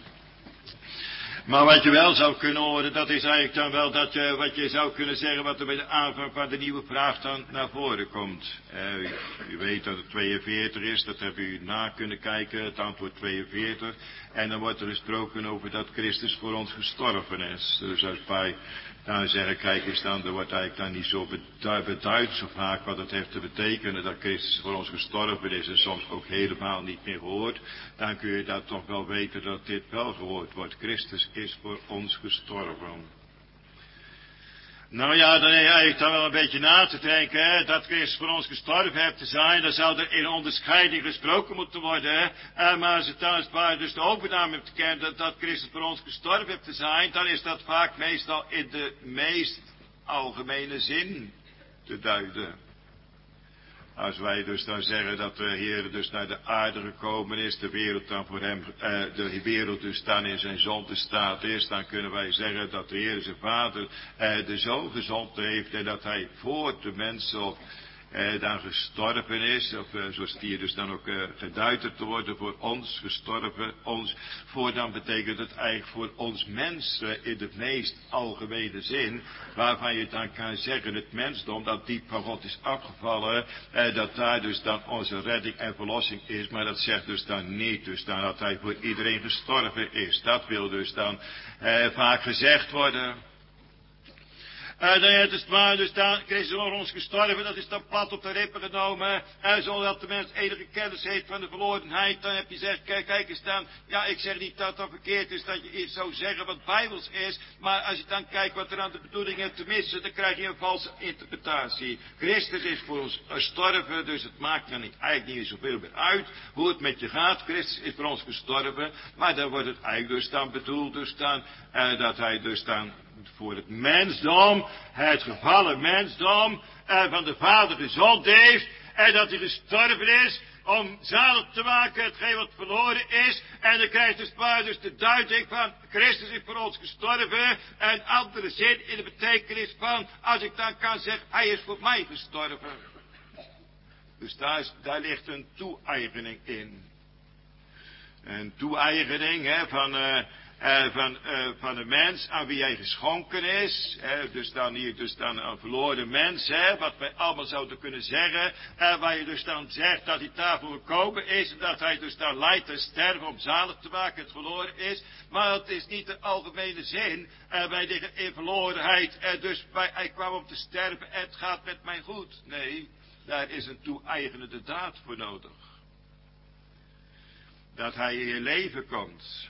Maar wat je wel zou kunnen horen, dat is eigenlijk dan wel dat je, wat je zou kunnen zeggen, wat er bij de aanvang van de nieuwe vraag dan naar voren komt. Uh, u, u weet dat het tweeënveertig is, dat hebben u na kunnen kijken, het antwoord tweeënveertig. En dan wordt er gesproken over dat Christus voor ons gestorven is. Dus als wij dan zeggen, kijk eens dan, er wordt eigenlijk dan niet zo beduid zo vaak wat het heeft te betekenen dat Christus voor ons gestorven is en soms ook helemaal niet meer gehoord. Dan kun je dat toch wel weten dat dit wel gehoord wordt. Christus is voor ons gestorven. Nou ja, dan heb je eigenlijk dan wel een beetje na te denken, hè, dat Christus voor ons gestorven heeft te zijn, dan zou er in onderscheiding gesproken moeten worden, hè. Uh, maar als het dan als het ware dus de overname hebt gekend dat, dat Christus voor ons gestorven heeft te zijn, dan is dat vaak meestal in de meest algemene zin te duiden. Als wij dus dan zeggen dat de Heer dus naar de aarde gekomen is, de wereld dan voor hem, eh, de wereld dus dan in zijn zondestaat is, dan kunnen wij zeggen dat de Heer zijn Vader eh, de Zoon gezond heeft en dat hij voor de mensen eh, dan gestorven is, of eh, zoals die dus dan ook eh, geduid te worden, voor ons gestorven, ons, voor dan betekent het eigenlijk voor ons mensen in de meest algemene zin, waarvan je dan kan zeggen, het mensdom dat diep van God is afgevallen, eh, dat daar dus dan onze redding en verlossing is, maar dat zegt dus dan niet, dus dan dat hij voor iedereen gestorven is. Dat wil dus dan eh, vaak gezegd worden. Uh, dan het is maar, dus daar Christus voor ons gestorven, dat is dan plat op de rippen genomen, uh, zodat de mens enige kennis heeft van de verlorenheid. Dan heb je gezegd, kijk, kijk eens dan, ja, ik zeg niet dat dat verkeerd is, dat je iets zou zeggen wat bijbels is, maar als je dan kijkt wat er aan de bedoeling is te missen, dan krijg je een valse interpretatie. Christus is voor ons gestorven, dus het maakt dan niet, eigenlijk niet zoveel meer uit hoe het met je gaat. Christus is voor ons gestorven, maar dan wordt het eigenlijk dus dan bedoeld, dus dan, uh, dat hij dus dan voor het mensdom, het gevallen mensdom, eh, van de Vader gezond heeft, en dat hij gestorven is om zalig te maken hetgeen wat verloren is, en dan krijgt dus maar dus de duiding van Christus is voor ons gestorven, en andere zin in de betekenis van, als ik dan kan zeggen, hij is voor mij gestorven. Dus daar, is, daar ligt een toe-eigening in. Een toe-eigening, hè, van... Uh, Uh, van, uh, van de mens aan wie hij geschonken is. Hè, dus dan hier dus dan een verloren mens. Hè, wat wij allemaal zouden kunnen zeggen. Uh, waar je dus dan zegt dat hij daarvoor gekomen is. En dat hij dus dan lijdt te sterven om zalig te maken. Het verloren is. Maar het is niet de algemene zin. Uh, wij liggen in verlorenheid. Uh, dus bij, hij kwam om te sterven. En het gaat met mij goed. Nee, daar is een toe-eigenende daad voor nodig. Dat hij in je leven komt.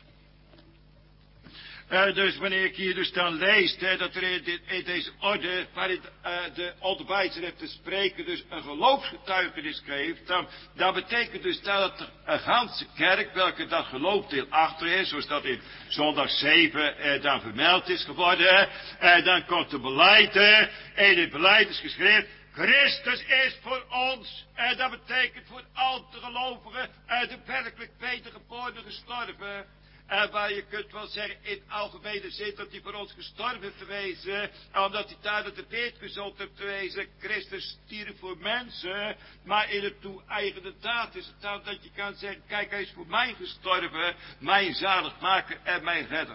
Uh, dus wanneer ik hier dus dan lees, hè, dat er in, dit, in deze orde, waarin uh, de onderwijzer heeft te spreken, dus een geloofsgetuigenis geeft, dan, dan betekent dus dat er een ganse kerk, welke dat geloofdeel achter is, zoals dat in zondag zeven uh, dan vermeld is geworden, uh, dan komt de beleid, uh, in het beleid is geschreven, Christus is voor ons, en dat betekent voor al de gelovigen, uh, de werkelijk wedergeboren gestorven. En waar je kunt wel zeggen in algemene zin dat hij voor ons gestorven heeft te wezen. Omdat hij daar de beet gezond heeft te wezen. Christus stierf voor mensen. Maar in het toe-eigene daad is het dan dat je kan zeggen. Kijk, hij is voor mij gestorven. Mijn zaligmaker en mijn redder.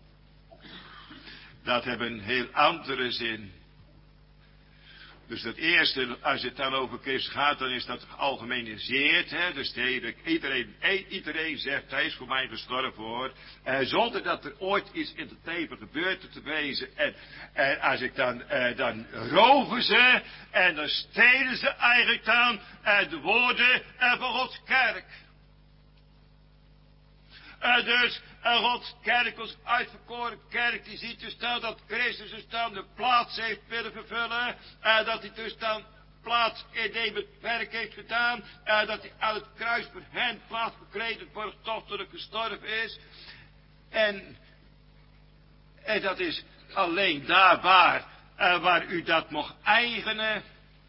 Dat heeft een heel andere zin. Dus dat eerste, als het dan over Christus gaat, dan is dat gealgemeniseerd. Hè? Dus de hele, iedereen, iedereen zegt, hij is voor mij gestorven hoor. Uh, zonder dat er ooit iets in het leven gebeurd te wezen. En, en als ik dan, uh, dan roven ze en dan stelen ze eigenlijk dan uh, de woorden uh, van Gods kerk. Uh, dus uh, Gods kerk, ons uitverkoren kerk, die ziet dus dan dat Christus dus dan de plaats heeft willen vervullen. Uh, dat hij dus dan plaats innemend werk heeft gedaan. Uh, dat hij aan het kruis voor hen plaats bekleed borgtochtelijk gestorven is. En, en dat is alleen daar waar, uh, waar u dat mocht eigenen.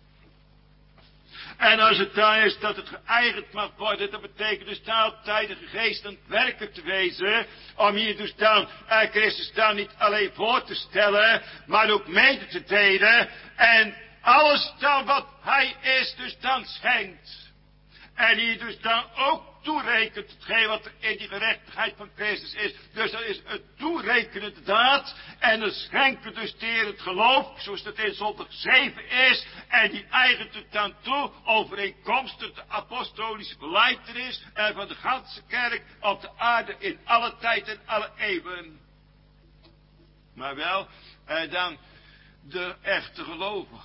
En als het daar is dat het geëigend mag worden, dat betekent dus dat Heilige Geest aan het werken te wezen, om hier dus dan uh, Christus dan niet alleen voor te stellen, maar ook mede te delen, en alles dan wat Hij is dus dan schenkt. En hier dus dan ook toerekent hetgeen wat er in die gerechtigheid van Christus is. Dus dat is een toerekenende daad. En een schenken dus tegen het geloof, zoals dat in zondag zeven is. En die eigent het dan toe overeenkomstig de apostolische belijdenis en van de ganse kerk op de aarde in alle tijd en alle eeuwen. Maar wel, eh, dan de echte gelovigen.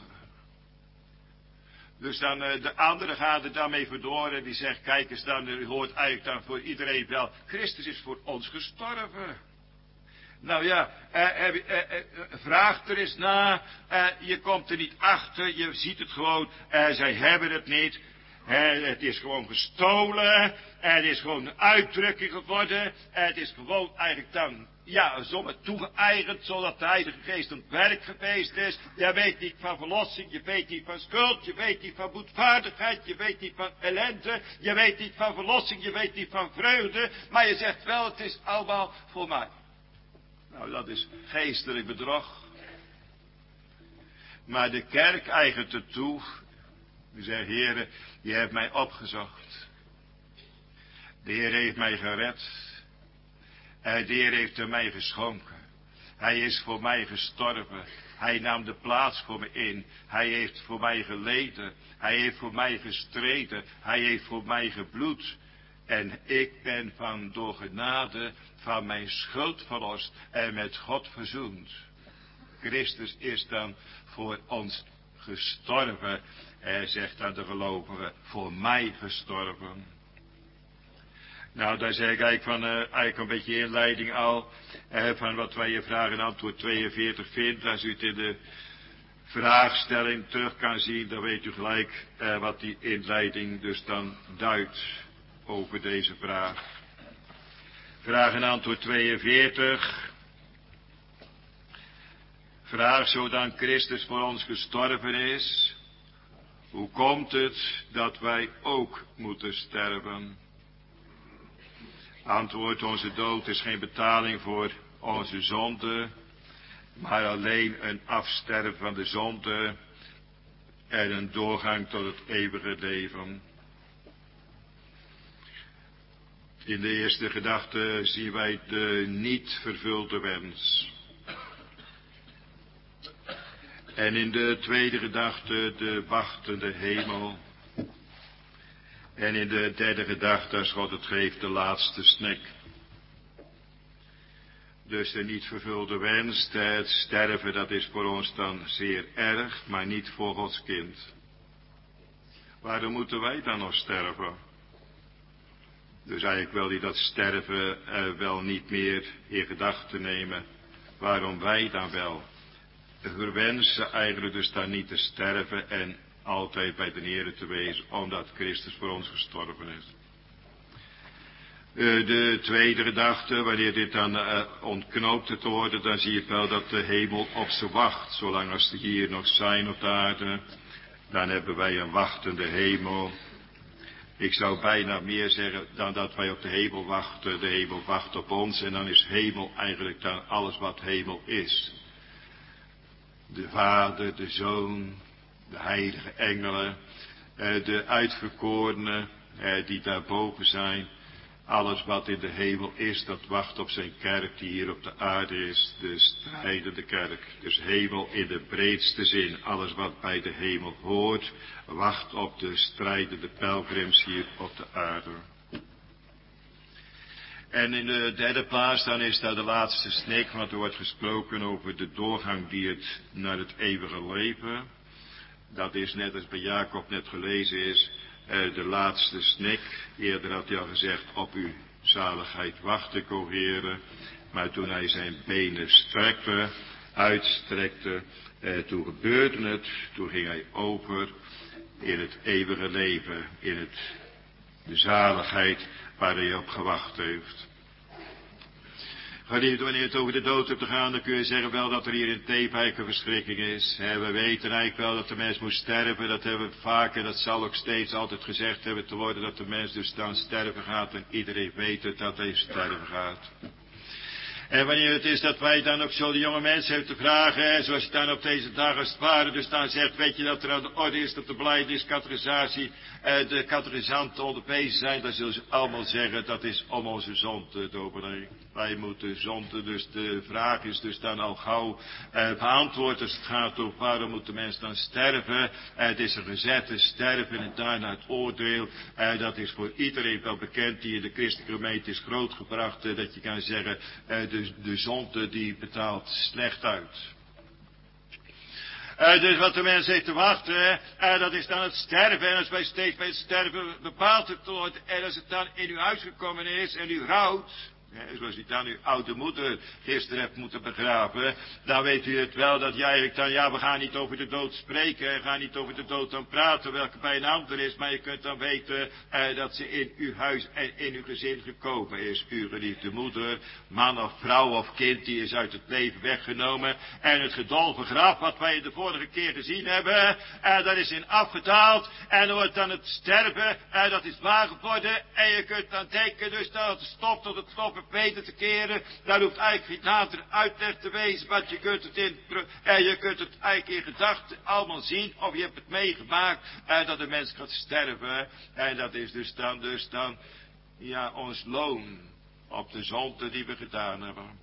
Dus dan uh, de anderen gaan er daarmee vandoor en die zegt, kijk eens dan, u hoort eigenlijk dan voor iedereen wel, Christus is voor ons gestorven. Nou ja, uh, uh, uh, uh, vraag er eens na, uh, je komt er niet achter, je ziet het gewoon, uh, zij hebben het niet. Uh, het is gewoon gestolen, uh, het is gewoon een uitdrukking geworden, uh, het is gewoon eigenlijk dan, ja, zomaar toegeëigend, zodat de Heilige Geest aan het werk geweest is. Je weet niet van verlossing, je weet niet van schuld, je weet niet van boetvaardigheid, je weet niet van ellende, je weet niet van verlossing, je weet niet van vreugde, maar je zegt wel, het is allemaal voor mij. Nou, dat is geestelijk bedrog. Maar de kerk eigent het toe. U zegt, Heere, je hebt mij opgezocht. De Heer heeft mij gered. En de Heer heeft er mij geschonken. Hij is voor mij gestorven. Hij nam de plaats voor me in. Hij heeft voor mij geleden. Hij heeft voor mij gestreden. Hij heeft voor mij gebloed. En ik ben van door genade van mijn schuld verlost en met God verzoend. Christus is dan voor ons gestorven. Hij zegt aan de gelovigen, voor mij gestorven. Nou, daar zeg ik eigenlijk van, uh, eigenlijk een beetje inleiding al, uh, van wat wij in vraag en antwoord tweeënveertig vindt. Als u het in de vraagstelling terug kan zien, dan weet u gelijk uh, wat die inleiding dus dan duidt over deze vraag. Vraag en antwoord tweeënveertig. Vraag, zodan Christus voor ons gestorven is, hoe komt het dat wij ook moeten sterven? Antwoord, onze dood is geen betaling voor onze zonde, maar alleen een afsterven van de zonde en een doorgang tot het eeuwige leven. In de eerste gedachte zien wij de niet vervulde wens. En in de tweede gedachte de wachtende hemel. En in de derde gedachte, als God het geeft, de laatste snik. Dus de niet vervulde wens, het sterven, dat is voor ons dan zeer erg, maar niet voor Gods kind. Waarom moeten wij dan nog sterven? Dus eigenlijk wil hij dat sterven uh, wel niet meer in gedachten nemen. Waarom wij dan wel? We wensen eigenlijk dus dan niet te sterven en altijd bij de Heere te wezen, omdat Christus voor ons gestorven is. Uh, de tweede gedachte, wanneer dit dan uh, ontknoopt te worden, dan zie je wel dat de hemel op ze wacht. Zolang als ze hier nog zijn op de aarde, dan hebben wij een wachtende hemel. Ik zou bijna meer zeggen dan dat wij op de hemel wachten. De hemel wacht op ons en dan is hemel eigenlijk dan alles wat hemel is. De Vader, de Zoon, de heilige engelen, de uitverkorenen die daarboven zijn. Alles wat in de hemel is, dat wacht op zijn kerk die hier op de aarde is, de strijdende kerk. Dus hemel in de breedste zin, alles wat bij de hemel hoort, wacht op de strijdende pelgrims hier op de aarde. En in de derde plaats, dan is daar de laatste snik, want er wordt gesproken over de doorgang die het naar het eeuwige leven. Dat is net als bij Jacob net gelezen is, de laatste snik. Eerder had hij al gezegd, op uw zaligheid wachtte, o Heere. Maar toen hij zijn benen strekte, uitstrekte, eh, toen gebeurde het, toen ging hij over in het eeuwige leven, in het, de zaligheid waar hij op gewacht heeft. Geliefd, wanneer het over de dood hebt te gaan, dan kun je zeggen wel dat er hier in Theepijk een verschrikking is. He, we weten eigenlijk wel dat de mens moet sterven, dat hebben we vaak en dat zal ook steeds altijd gezegd hebben te worden, dat de mens dus dan sterven gaat en iedereen weet het dat hij sterven gaat. En wanneer het is dat wij dan ook zo de jonge mensen hebben te vragen, hè, zoals je dan op deze dag als het ware dus dan zegt, weet je dat er aan de orde is dat de belijdenis, catechisatie, eh, de catechisanten onderwezen zijn, dan zullen ze allemaal zeggen, dat is om onze zonde, dominee. Wij moeten zonde, dus de vraag is dus dan al gauw eh, beantwoord als het gaat over waarom moet de mens dan sterven. Eh, het is een gezette sterven en daarna het oordeel. Eh, dat is voor iedereen wel bekend die in de christelijke gemeente is grootgebracht, eh, dat je kan zeggen, eh, de, de zonde die betaalt slecht uit. Uh, dus wat de mens heeft te wachten, uh, dat is dan het sterven. En als wij steeds bij het sterven bepaald het wordt, en als het dan in uw huis gekomen is en u rouwt, ja, zoals u dan uw oude moeder gisteren hebt moeten begraven, dan weet u het wel dat jij eigenlijk dan, ja, we gaan niet over de dood spreken, we gaan niet over de dood dan praten, welke bij een ander is, maar je kunt dan weten uh, dat ze in uw huis en in uw gezin gekomen is. Uw geliefde moeder, man of vrouw of kind, die is uit het leven weggenomen. En het gedolven graf, wat wij de vorige keer gezien hebben, uh, dat is in afgetaald. En dan wordt dan het sterven, uh, dat is waar geworden. En je kunt dan denken dus dat het stof tot het stof beter te keren. Daar hoeft eigenlijk geen nader uitleg te wezen, want je kunt het in, en je kunt het eigenlijk in gedachten allemaal zien, of je hebt het meegemaakt, en dat de mens gaat sterven. En dat is dus dan, dus dan, ja, ons loon op de zonde die we gedaan hebben.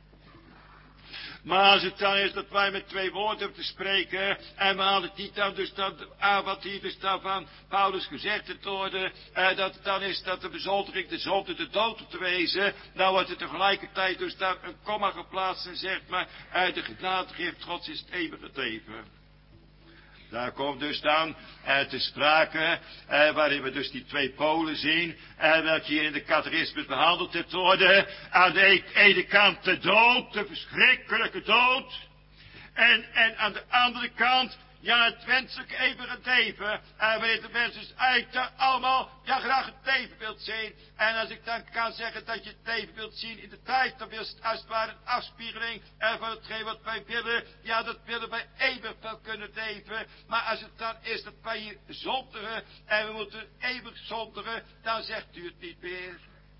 Maar als het dan is dat wij met twee woorden hebben te spreken, en we halen het niet dan dus dan aan wat hier dus dan van Paulus gezegd heeft worden, eh, dat het dan is dat de bezoldiging de zonde de dood te wezen, dan wordt er tegelijkertijd dus dan een komma geplaatst en zegt maar, eh, de genadegift Gods is het eeuwige leven. Daar komt dus dan eh, te sprake, eh, waarin we dus die twee polen zien, eh, welke hier in de catechismus behandeld hebt worden. Aan de ene kant de dood, de verschrikkelijke dood. En, en aan de andere kant, ja, het wenselijke eeuwige leven. En wanneer de mens dus eigenlijk allemaal, ja, graag het leven wilt zien. En als ik dan kan zeggen dat je het leven wilt zien in de tijd, dan is het als het ware een afspiegeling eh, van hetgeen wat wij willen. Ja, dat willen wij eeuwig wel kunnen leven. Maar als het dan is dat wij hier zondigen en we moeten eeuwig zondigen, dan zegt u het niet meer.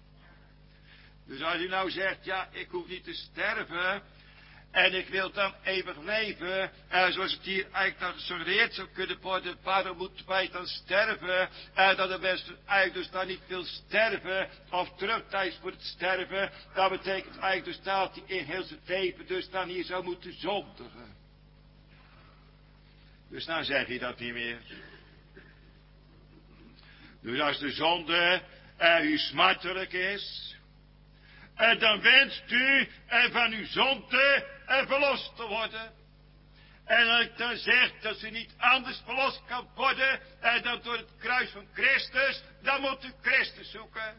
Dus als u nou zegt, ja, ik hoef niet te sterven, en ik wil dan eeuwig leven, eh, zoals het hier eigenlijk dan gesuggereerd zou kunnen worden, waarom moeten wij dan sterven, eh, dat de mens eigenlijk dus dan niet wil sterven, of terugtijds voor het sterven, dat betekent eigenlijk dus dat hij in heel zijn leven dus dan hier zou moeten zondigen. Dus nou zeg je dat niet meer. Dus als de zonde eh, u smartelijk is, en dan wenst u en van uw zonde en verlost te worden. En als ik dan zeg dat ze niet anders verlost kan worden en dan door het kruis van Christus, dan moet u Christus zoeken.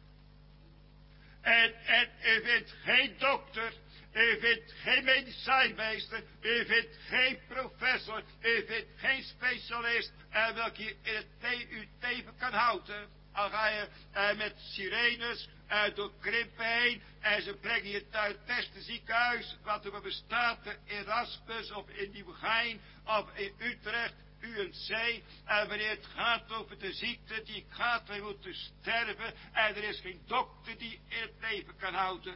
En, en u vindt geen dokter, u vindt geen medicijnmeester, u vindt geen professor, u vindt geen specialist en welke je in het te, u teven kan houden. Al ga je eh, met sirenes eh, door krimpen heen en ze brengen je naar het beste ziekenhuis wat er bestaat in Rasmus of in Nieuwegein of in Utrecht, U N C. En wanneer het gaat over de ziekte die gaat, wij moeten sterven en er is geen dokter die in het leven kan houden.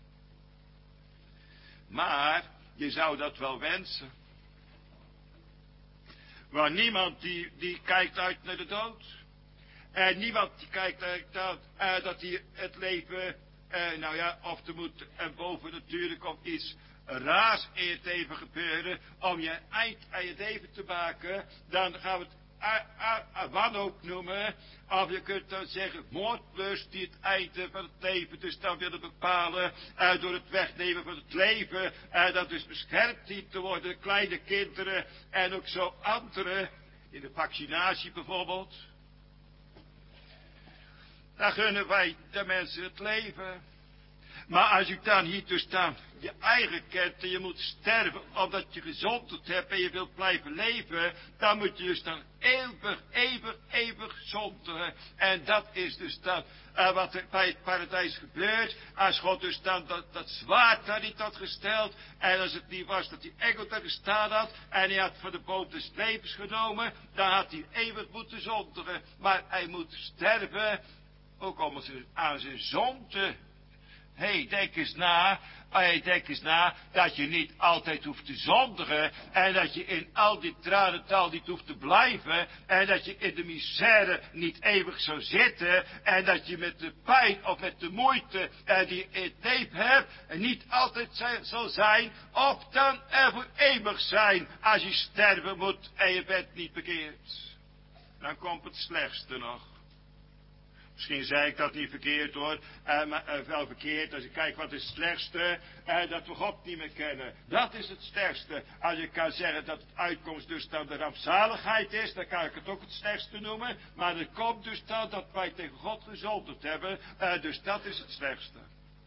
Maar je zou dat wel wensen. Want niemand die, die kijkt uit naar de dood. En niemand die kijkt uit uh, dat hij het leven, uh, nou ja, of er moet uh, boven natuurlijk of iets raars in het leven gebeuren, om je eind aan je leven te maken, dan gaan we het uh, uh, wanhoop noemen, of je kunt dan zeggen moordlust die het einde van het leven dus dan willen bepalen, uh, door het wegnemen van het leven, uh, dat dus beschermd dient te worden, kleine kinderen en ook zo anderen, in de vaccinatie bijvoorbeeld. dan gunnen wij de mensen het leven. Maar als u dan hier dus dan je eigen kent en je moet sterven omdat je gezondheid hebt en je wilt blijven leven, dan moet je dus dan eeuwig, eeuwig, eeuwig zondigen. En dat is dus dan uh, wat er bij het paradijs gebeurt. Als God dus dan dat, dat zwaard daar niet had gesteld en als het niet was dat die engel daar gestaan had en hij had van de boom des levens genomen, dan had hij eeuwig moeten zondigen. Maar hij moet sterven, ook om aan zijn zonde. Hé, hey, denk eens na, hey, denk eens na, dat je niet altijd hoeft te zondigen, en dat je in al die tranental niet hoeft te blijven, en dat je in de misère niet eeuwig zou zitten, en dat je met de pijn of met de moeite eh, die je in het leven hebt, niet altijd zijn, zal zijn, of dan er voor eeuwig zijn, als je sterven moet en je bent niet bekeerd. Dan komt het slechtste nog. Misschien zei ik dat niet verkeerd hoor, uh, maar uh, wel verkeerd als je kijkt wat is het slechtste, uh, dat we God niet meer kennen. Dat is het slechtste. Als je kan zeggen dat het uitkomst dus dan de rampzaligheid is, dan kan ik het ook het slechtste noemen. Maar het komt dus dan dat wij tegen God gezondigd hebben, uh, dus dat is het slechtste.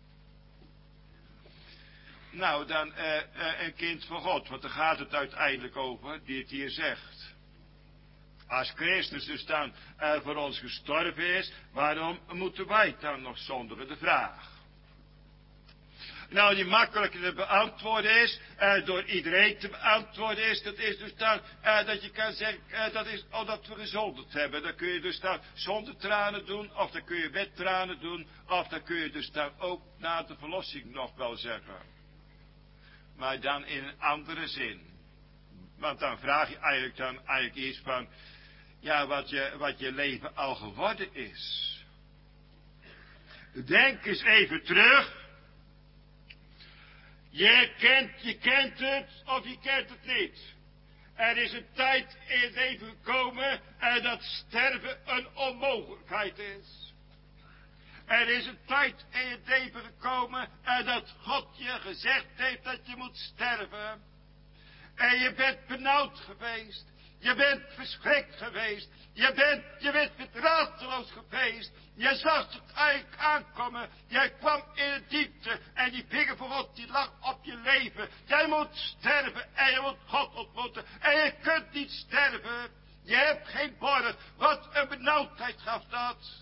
Nou, dan uh, uh, een kind van God, want daar gaat het uiteindelijk over, die het hier zegt. Als Christus dus dan uh, voor ons gestorven is, waarom moeten wij dan nog zondigen? De vraag. Nou, die makkelijk te beantwoorden is, uh, door iedereen te beantwoorden is, dat is dus dan, uh, dat je kan zeggen, uh, dat is omdat we gezondigd hebben. Dan kun je dus dan zonder tranen doen, of dan kun je met tranen doen, of dan kun je dus dan ook na de verlossing nog wel zeggen. Maar dan in een andere zin. Want dan vraag je eigenlijk dan eigenlijk iets van, ja, wat je, wat je leven al geworden is. Denk eens even terug. Je kent, je kent het of je kent het niet. Er is een tijd in het leven gekomen en dat sterven een onmogelijkheid is. Er is een tijd in het leven gekomen en dat God je gezegd heeft dat je moet sterven. En je bent benauwd geweest. Je bent verschrikt geweest. Je bent, je bent raadteloos geweest. Je zag het eigenlijk aankomen. Jij kwam in de diepte. En die vinger van God die lag op je leven. Jij moet sterven en je moet God ontmoeten. En je kunt niet sterven. Je hebt geen borg. Wat een benauwdheid gaf dat.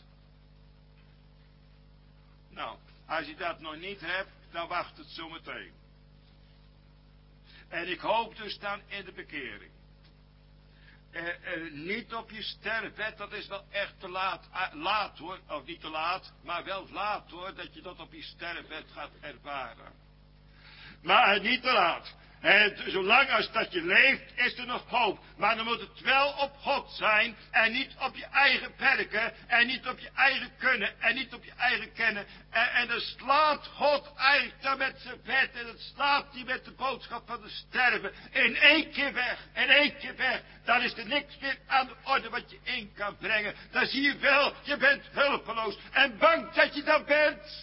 Nou, als je dat nog niet hebt, dan wacht het zo meteen. En ik hoop dus dan in de bekering. Uh, uh, niet op je sterfbed, dat is wel echt te laat, uh, laat hoor, of niet te laat, maar wel laat hoor, dat je dat op je sterfbed gaat ervaren. Maar uh, niet te laat. En zolang als dat je leeft, is er nog hoop. Maar dan moet het wel op God zijn. En niet op je eigen werken. En niet op je eigen kunnen. En niet op je eigen kennen. En, en dan slaat God eigenlijk dan met zijn bed. En dan slaat hij met de boodschap van de sterven. In één keer weg. In één keer weg. Dan is er niks meer aan de orde wat je in kan brengen. Dan zie je wel, je bent hulpeloos. En bang dat je dan bent.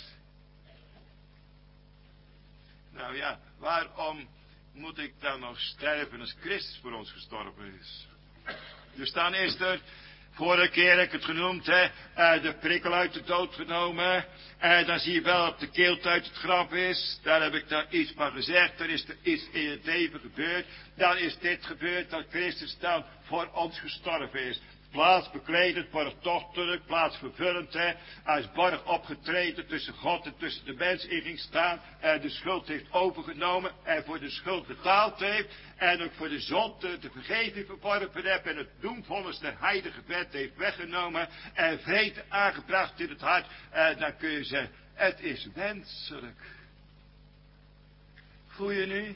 Nou ja, waarom moet ik dan nog sterven als Christus voor ons gestorven is? Dus dan is er, vorige keer heb ik het genoemd, hè, de prikkel uit de dood genomen. En dan zie je wel dat de keelt uit het graf is. Daar heb ik daar iets van gezegd. Er is er iets in het leven gebeurd. Dan is dit gebeurd dat Christus dan voor ons gestorven is. Plaats bekledend, borgtochtelijk, plaats vervullend, hè. Hij is borg opgetreden tussen God en tussen de mens in ging staan. En de schuld heeft overgenomen en voor de schuld betaald heeft. En ook voor de zonde de vergeving verworven heeft. En het doemvonnis der heilige wet heeft weggenomen. En vrede aangebracht in het hart. En dan kun je zeggen, het is wenselijk. Voel je nu?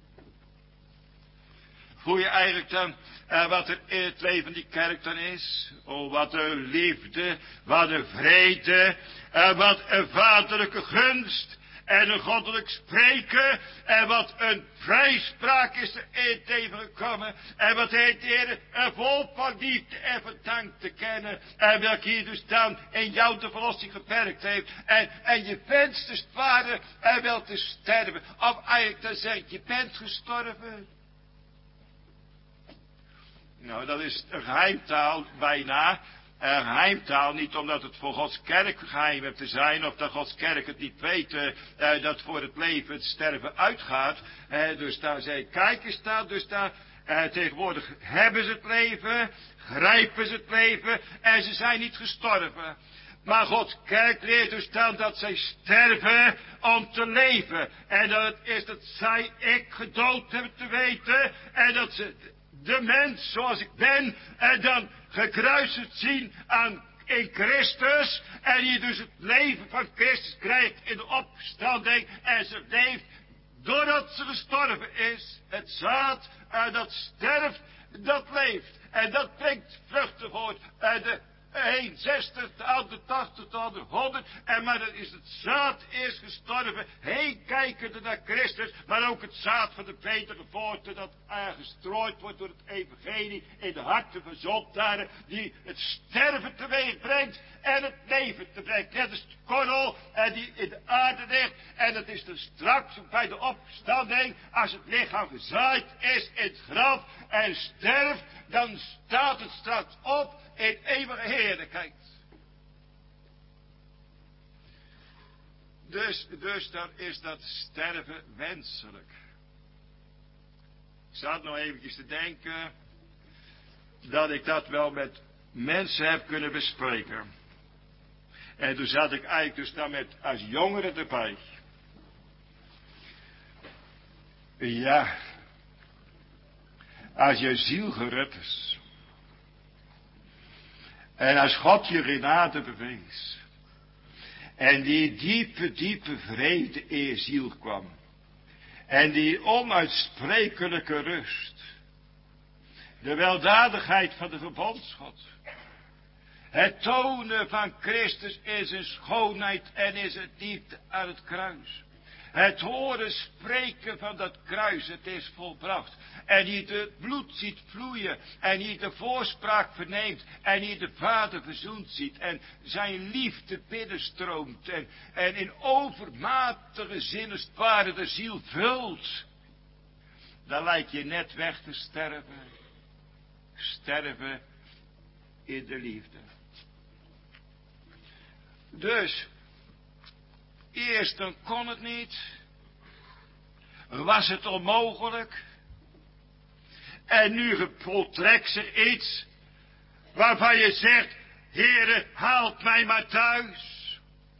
Voel je eigenlijk dan uh, wat er in het leven van die kerk dan is? Oh, wat een liefde, wat een vrede, uh, wat een vaderlijke gunst en een goddelijk spreken en wat een vrijspraak is er in het leven gekomen en wat heet de Heer er vol van liefde en van dank te kennen en welke hier dus dan in jou de verlossing gewerkt heeft en, en je wenst dus het ware en wel te sterven of eigenlijk dan zeg je bent gestorven. Nou, dat is een geheimtaal bijna. uh, geheimtaal, niet omdat het voor Gods kerk geheim heeft te zijn, of dat Gods kerk het niet weet, uh, uh, dat voor het leven het sterven uitgaat. Uh, dus daar zei, kijk eens daar, dus daar, uh, tegenwoordig hebben ze het leven, grijpen ze het leven, en ze zijn niet gestorven. Maar Gods kerk leert dus dan dat zij sterven om te leven. En dat het is dat zij ik gedood hebben te weten. En dat ze de mens zoals ik ben en dan gekruisigd zien aan in Christus. En die dus het leven van Christus krijgt in de opstanding. En ze leeft doordat ze gestorven is. Het zaad en dat sterft, dat leeft. En dat brengt vruchten voort. En de een zestig, de andere tachtig, de andere honderd. En maar dan is het zaad eerst gestorven. Heen kijkende naar Christus. Maar ook het zaad van de betere geboorte. Dat aangestrooid wordt door het evangelie. In de harten van zondaren. Die het sterven teweeg brengt. En het leven te brengt. Net als de korrel. En die in de aarde ligt. En het is dan straks bij de opstanding. Als het lichaam gezaaid is in het graf. En sterft. Dan staat het straks op. In eeuwige heerlijkheid. Dus, dus dan is dat sterven wenselijk. Ik zat nog eventjes te denken dat ik dat wel met mensen heb kunnen bespreken. En toen zat ik eigenlijk dus dan met als jongere erbij. Ja, als je ziel gered is. En als God je genade bewees. En die diepe, diepe vrede in je ziel kwam. En die onuitsprekelijke rust. De weldadigheid van de verbondsgod. Het tonen van Christus in zijn schoonheid en in zijn diepte aan het kruis. Het horen spreken van dat kruis, het is volbracht. En die het bloed ziet vloeien. En die de voorspraak verneemt. En die de Vader verzoend ziet. En zijn liefde binnenstroomt. En, en in overmatige zinnensparen de ziel vult. Dan lijkt je net weg te sterven. Sterven in de liefde. Dus, eerst dan kon het niet. Was het onmogelijk. En nu voltrekt zich iets. Waarvan je zegt. Heere, haalt mij maar thuis.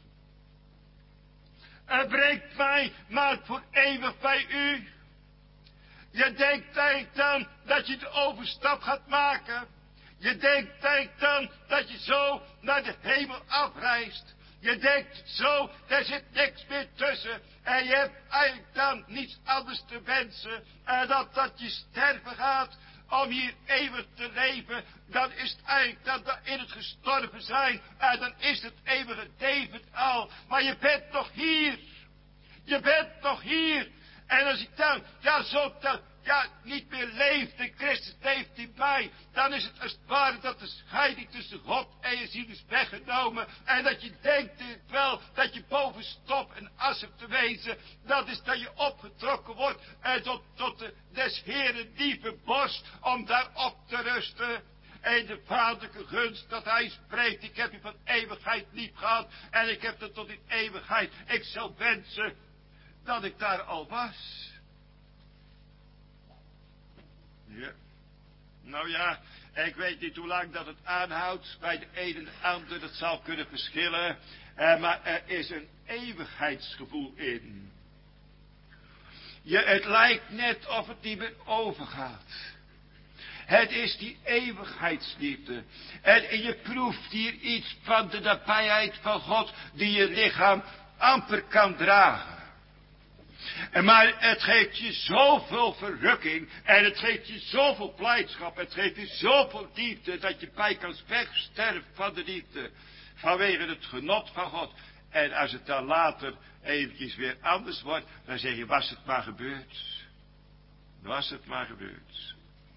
En brengt mij maar voor eeuwig bij u. Je denkt eigenlijk dan dat je de overstap gaat maken. Je denkt eigenlijk dan dat je zo naar de hemel afreist. Je denkt zo, er zit niks meer tussen. En je hebt eigenlijk dan niets anders te wensen. En dat, dat je sterven gaat om hier eeuwig te leven. Dan is het eigenlijk dat we in het gestorven zijn. En dan is het eeuwige David al. Maar je bent nog hier. Je bent nog hier. En als ik dan, ja zo, dan, ja, niet meer leeft en Christus leeft in mij, dan is het als het ware dat de scheiding tussen God en je ziel is weggenomen. En dat je denkt wel dat je boven stof en as hebt te wezen. Dat is dat je opgetrokken wordt en tot, tot de, des Heeren diepe borst om daarop te rusten. En de vaderlijke gunst dat hij spreekt. Ik heb je van eeuwigheid lief gehad en ik heb het tot in eeuwigheid. Ik zou wensen dat ik daar al was. Ja. Nou ja, ik weet niet hoe lang dat het aanhoudt. Bij de een en de ander, dat zal kunnen verschillen. Eh, maar er is een eeuwigheidsgevoel in. Je, het lijkt net of het niet meer overgaat. Het is die eeuwigheidsliefde. En je proeft hier iets van de nabijheid van God die je lichaam amper kan dragen. Maar het geeft je zoveel verrukking. En het geeft je zoveel blijdschap. Het geeft je zoveel liefde. Dat je bij kan wegsterven van de liefde. Vanwege het genot van God. En als het dan later eventjes weer anders wordt. Dan zeg je, was het maar gebeurd. Was het maar gebeurd.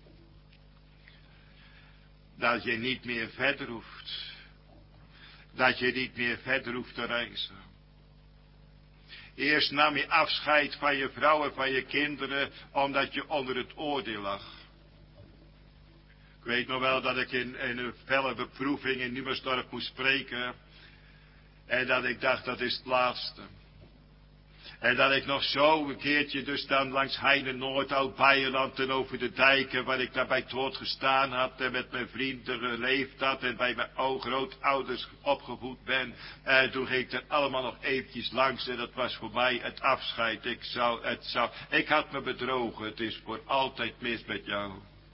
Dat je niet meer verder hoeft. Dat je niet meer verder hoeft te reizen. Eerst nam je afscheid van je vrouw en van je kinderen, omdat je onder het oordeel lag. Ik weet nog wel dat ik in, in een felle beproeving in Nieuwersdorp moest spreken. En dat ik dacht, dat is het laatste. En dat ik nog zo een keertje dus dan langs Heine Noord, Oud-Beierland en over de dijken, waar ik daar bij het woord gestaan had en met mijn vrienden geleefd had en bij mijn o grootouders opgevoed ben. En toen ging ik er allemaal nog eventjes langs en dat was voor mij het afscheid. Ik zou, het zou, ik had me bedrogen, het is voor altijd mis met jou.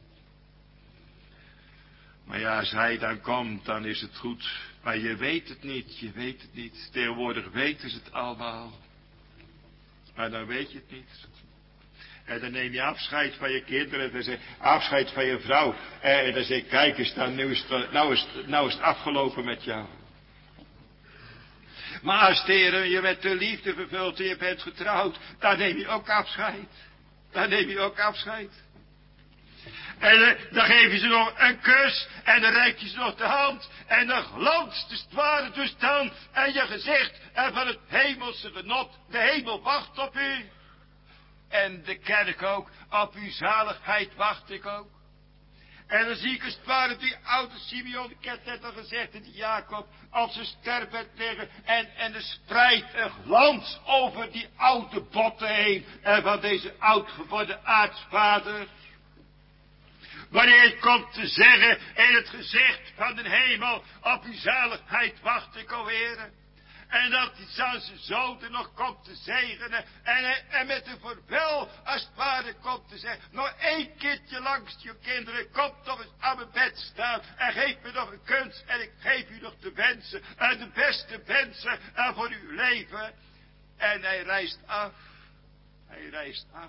Maar ja, als hij dan komt, dan is het goed. Maar je weet het niet, je weet het niet. Tegenwoordig weten ze het allemaal. Maar dan weet je het niet. En dan neem je afscheid van je kinderen. En dan zeg je afscheid van je vrouw. En dan zeg je, kijk eens dan, nu is het, nou is het, nou is het afgelopen met jou. Maar als Heer je met de liefde vervult en je bent getrouwd, dan neem je ook afscheid. Dan neem je ook afscheid. En uh, dan geef je ze nog een kus. En dan reik je ze nog de hand. En dan glanst de zware dus dan. En je gezicht. En van het hemelse genot. De hemel wacht op u. En de kerk ook. Op uw zaligheid wacht ik ook. En dan zie ik als het ware die oude Simeon. Ik heb net al gezegd. En die Jacob. Op zijn sterfbed liggen. En, en er spreidt een glans over die oude botten heen. En van deze oudgeworden aartsvader. Wanneer het komt te zeggen in het gezicht van de hemel, op uw zaligheid wacht ik, o Heere. En dat hij zijn zoden nog komt te zegenen. En, en met een voorbel als het ware komt te zeggen. Nog één keertje langs je kinderen. Kom toch eens aan mijn bed staan. En geef me nog een kunst. En ik geef u nog de wensen. En de beste wensen voor uw leven. En hij reist af. Hij reist af.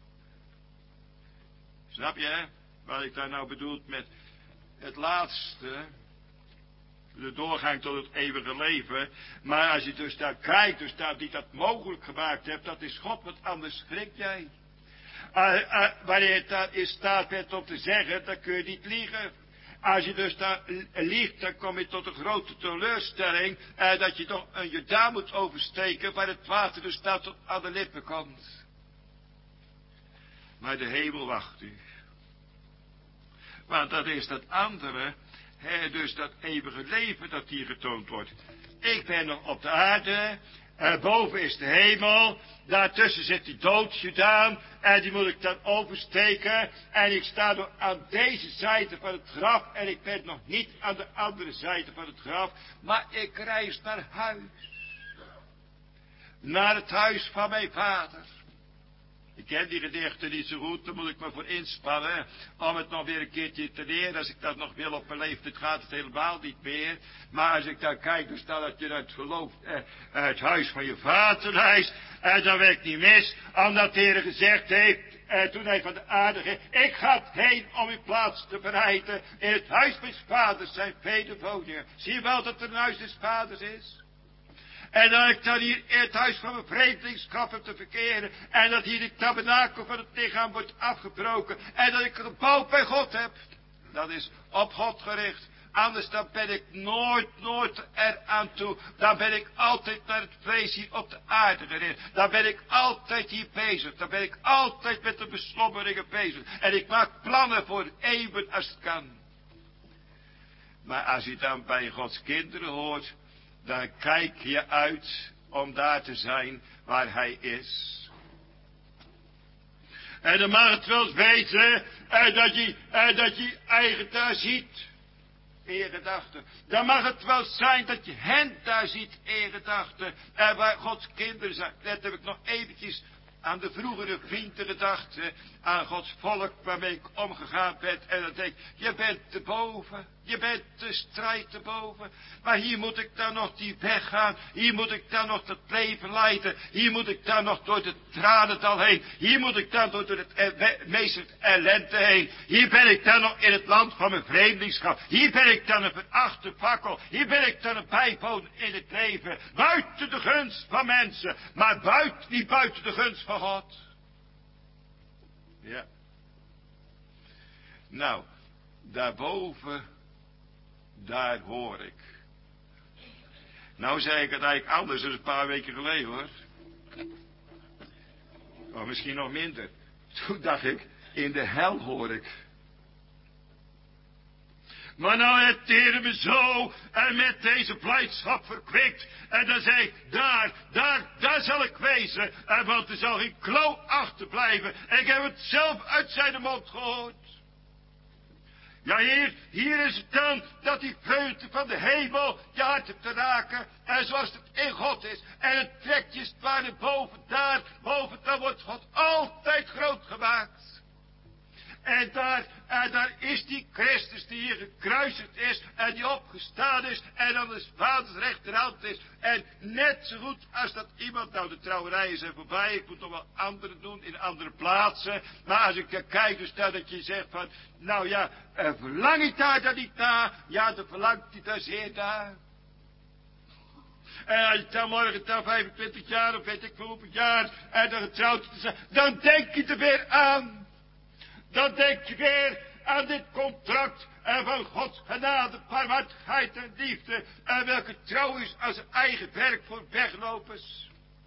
Snap je, hè? Wat ik daar nou bedoel met het laatste, de doorgang tot het eeuwige leven. Maar als je dus daar kijkt, dus daar die dat mogelijk gemaakt hebt, dat is God, want anders schrik jij. Uh, uh, wanneer het daar in staat bent om te zeggen, dan kun je niet liegen. Als je dus daar liegt, dan kom je tot een grote teleurstelling, uh, dat je toch een Jordaan moet oversteken, waar het water dus daar tot aan de lippen komt. Maar de hemel wacht u. Want dat is dat andere, hè, dus dat eeuwige leven dat hier getoond wordt. Ik ben nog op de aarde, uh, boven is de hemel, daartussen zit die doodjordaan, en die moet ik dan oversteken, en ik sta nog aan deze zijde van het graf, en ik ben nog niet aan de andere zijde van het graf, maar ik reis naar huis. Naar het huis van mijn vader. Ik ken die gedichten niet zo goed, daar moet ik me voor inspannen, om het nog weer een keertje te leren. Als ik dat nog wil op mijn leeftijd, gaat het helemaal niet meer. Maar als ik dan kijk, dan staat dat je uit geloof, eh, het huis van je vader reist, en dan werkt niet mis, omdat de Heer gezegd heeft, eh, toen hij van de aarde ging, ik ga heen om uw plaats te bereiden. In het huis van mijn vaders zijn vele woningen. Zie je wel dat er een huis des vaders is? En dat ik dan hier in het huis van mijn vreemdelingschap heb te verkeren. En dat hier de tabernakel van het lichaam wordt afgebroken. En dat ik een gebouw bij God heb. Dat is op God gericht. Anders dan ben ik nooit, nooit eraan toe. Dan ben ik altijd naar het vlees hier op de aarde gericht. Dan ben ik altijd hier bezig. Dan ben ik altijd met de beslommeringen bezig. En ik maak plannen voor eeuwen als het kan. Maar als je dan bij Gods kinderen hoort, dan kijk je uit om daar te zijn waar hij is. En dan mag het wel eens weten eh, dat je, eh, dat je eigen daar ziet in je gedachten. Dan mag het wel zijn dat je hen daar ziet in je gedachten. En waar Gods kinderen zijn. Net heb ik nog eventjes aan de vroegere vrienden gedacht. Eh, aan Gods volk waarmee ik omgegaan ben. En dan denk ik, je bent te boven. Je bent de strijd te boven. Maar hier moet ik dan nog die weg gaan. Hier moet ik dan nog het leven leiden. Hier moet ik dan nog door het tranendal heen. Hier moet ik dan door het er, meest ellende heen. Hier ben ik dan nog in het land van mijn vreemdelingschap. Hier ben ik dan een verachte fakkel. Hier ben ik dan een bijwoner in het leven. Buiten de gunst van mensen. Maar buiten, niet buiten de gunst van God. Ja. Nou, daarboven, daar hoor ik. Nou zei ik het eigenlijk anders dan een paar weken geleden, hoor. Of misschien nog minder. Toen dacht ik, in de hel hoor ik. Maar nou heeft de Heer me zo en met deze blijdschap verkwikt. En dan zei ik, daar, daar, daar zal ik wezen. En want er zal geen klauw achterblijven. Ik heb het zelf uit zijn mond gehoord. Ja, Heer, hier is het dan dat die vreugde van de hemel je hart hebt te raken. En zoals het in God is. En het trekt je waar naar boven, daar, boven, dan wordt God altijd groot gemaakt. En daar, en daar is die Christus die hier gekruisigd is en die opgestaan is en aan de vaders rechterhand is. En net zo goed als dat iemand, nou de trouwerijen zijn voorbij, ik moet nog wel andere doen in andere plaatsen. Maar als ik er kijk, dus dat, dat je zegt van, nou ja, uh, verlang ik daar dan niet naar? Ja, dan verlangt hij daar zeer naar. En als je dan morgen dan vijfentwintig jaar of weet ik veel hoeveel jaar en dan getrouwd te zijn, dan denk je er weer aan. Dan denk je weer aan dit contract en van Gods genade, barmhartigheid en liefde. En welke trouw is als een eigen werk voor weglopers.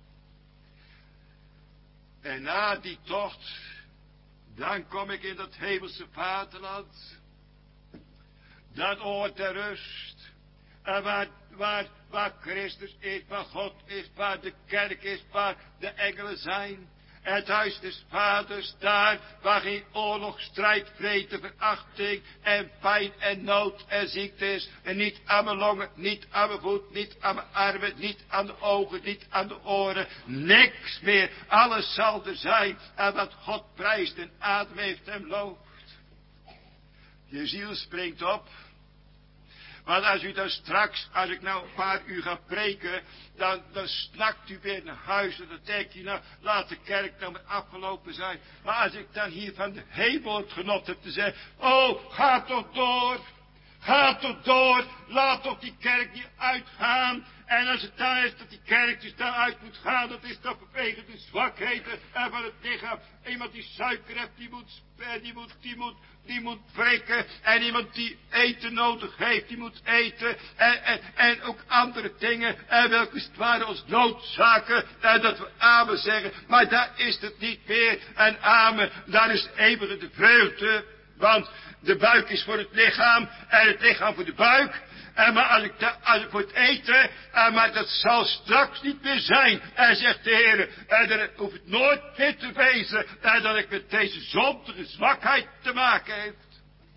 En na die tocht, dan kom ik in dat hemelse vaderland. Dat oord der rust. En waar, waar, waar Christus is, waar God is, waar de kerk is, waar de engelen zijn. Het huis des vaders, daar waar geen oorlog, strijd, vrede, verachting en pijn en nood en ziekte is. En niet aan mijn longen, niet aan mijn voet, niet aan mijn armen, niet aan de ogen, niet aan de oren. Niks meer. Alles zal er zijn. En wat God prijst en adem heeft en looft. Je ziel springt op. Want als u dan straks, als ik nou een paar uur ga preken, dan, dan snakt u weer naar huis. En dan denk je, nou, laat de kerk nou maar afgelopen zijn. Maar als ik dan hier van de hemel het genot heb te zeggen, oh, ga toch door. Ga toch door. Laat toch die kerk niet uitgaan. En als het dan is dat die kerk dus daaruit moet gaan, dat is dan vanwege de zwakheden en van het lichaam. Iemand die suiker heeft, die moet, die moet, die moet, die moet prikken. En iemand die eten nodig heeft, die moet eten. En, en, en ook andere dingen. En welke het waren ons noodzaken. En dat we amen zeggen. Maar daar is het niet meer. En amen, daar is eeuwige de vreugde. Want de buik is voor het lichaam en het lichaam voor de buik. En maar als ik, da, als ik voor het eten, en maar dat zal straks niet meer zijn. En zegt de Heer, en dan hoeft het nooit meer te wezen. En dat ik met deze zondige zwakheid te maken heeft.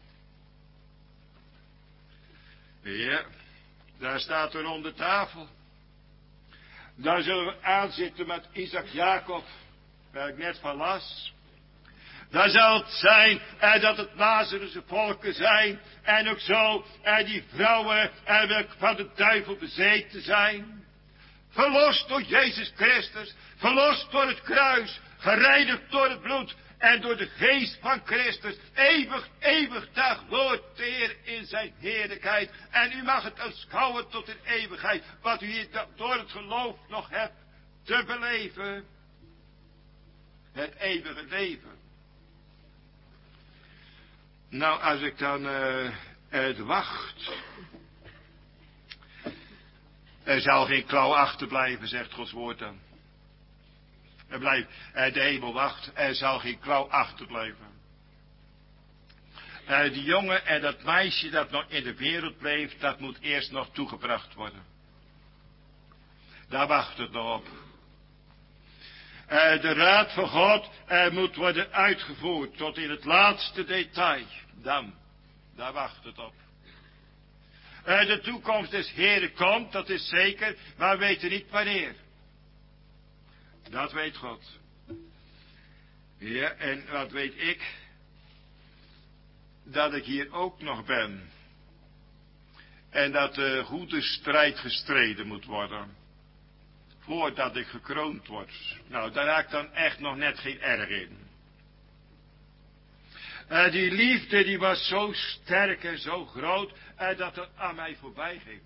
Ja, daar staat er rond de tafel. Daar zullen we aanzitten met Isaac Jacob, waar ik net van las. Daar zal het zijn, en dat het Lazarus volken zijn, en ook zo, en die vrouwen, en welke van de duivel bezeten zijn. Verlost door Jezus Christus, verlost door het kruis, gereinigd door het bloed, en door de geest van Christus, eeuwig, eeuwig dag wordt de Heer in zijn heerlijkheid. En u mag het aanschouwen tot in eeuwigheid, wat u hier door het geloof nog hebt te beleven. Het eeuwige leven. Nou, als ik dan uh, het wacht. Er zal geen klauw achterblijven, zegt Gods woord dan. Er blijft, uh, de hemel wacht, er zal geen klauw achterblijven. Uh, die jongen en dat meisje dat nog in de wereld bleef, dat moet eerst nog toegebracht worden. Daar wacht het nog op. Uh, de raad van God uh, moet worden uitgevoerd tot in het laatste detail. Dan, daar wacht het op. Uh, de toekomst des Heeren komt, dat is zeker, maar we weten niet wanneer. Dat weet God. Ja, en wat weet ik? Dat ik hier ook nog ben. En dat de goede strijd gestreden moet worden. Voordat ik gekroond word. Nou, daar raak ik dan echt nog net geen erg in. Uh, die liefde die was zo sterk en zo groot. Uh, dat het aan mij voorbij ging.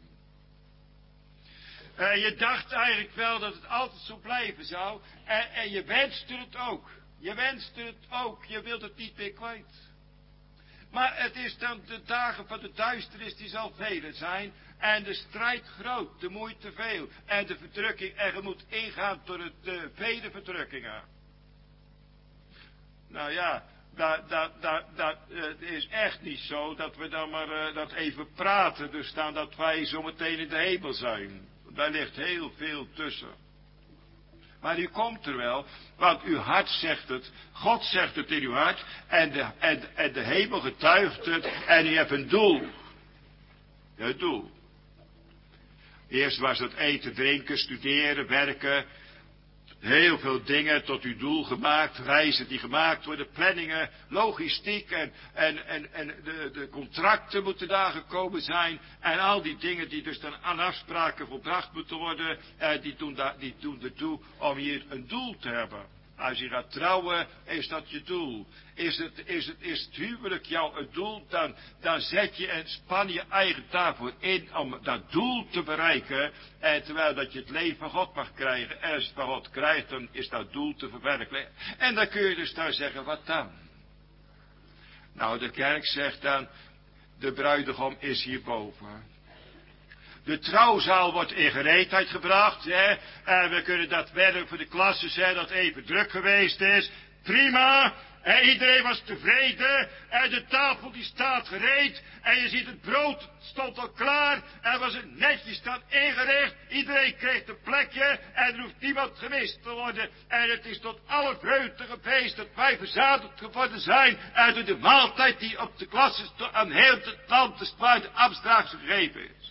Uh, je dacht eigenlijk wel dat het altijd zo blijven zou. En, en je wenste het ook. Je wenste het ook. Je wilt het niet meer kwijt. Maar het is dan de dagen van de duisternis die zal vele zijn. En de strijd groot, de moeite veel. En de verdrukking, en je moet ingaan door het uh, vele verdrukkingen. Nou ja, dat, dat, dat, dat uh, is echt niet zo dat we dan maar uh, dat even praten. Dus staan dat wij zometeen in de hemel zijn. Daar ligt heel veel tussen. Maar u komt er wel, want uw hart zegt het, God zegt het in uw hart, en de, en, en de hemel getuigt het, en u hebt een doel. Een doel. Eerst was het eten, drinken, studeren, werken, heel veel dingen tot uw doel gemaakt, reizen die gemaakt worden, planningen, logistiek en, en, en, en de, de contracten moeten daar gekomen zijn. En al die dingen die dus dan aan afspraken volbracht moeten worden, eh, die, doen da, die doen ertoe om hier een doel te hebben. Als je gaat trouwen, is dat je doel. Is het, is het, is het huwelijk jouw doel, dan, dan zet je en span je eigen daarvoor in om dat doel te bereiken. En terwijl dat je het leven van God mag krijgen. En als je het van God krijgt, dan is dat doel te verwerkelijken. En dan kun je dus daar zeggen, wat dan? Nou, de kerk zegt dan, de bruidegom is hierboven. De trouwzaal wordt in gereedheid gebracht. Hè? En we kunnen dat werk voor de klasses, hè, dat even druk geweest is. Prima. En iedereen was tevreden. En de tafel die staat gereed. En je ziet het brood stond al klaar. En was het netjes dan ingericht. Iedereen kreeg een plekje. En er hoeft niemand gemist te worden. En het is tot alle vreugde geweest dat wij verzadeld geworden zijn. Uit de maaltijd die op de klasses aan heel het land de spuit Amstraags gegeven is.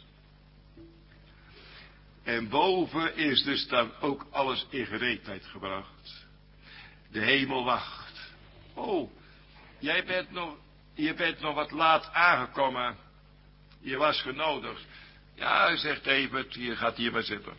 En boven is dus dan ook alles in gereedheid gebracht. De hemel wacht. Oh, jij bent nog, je bent nog wat laat aangekomen. Je was genodigd. Ja, zegt Evert, je gaat hier maar zitten.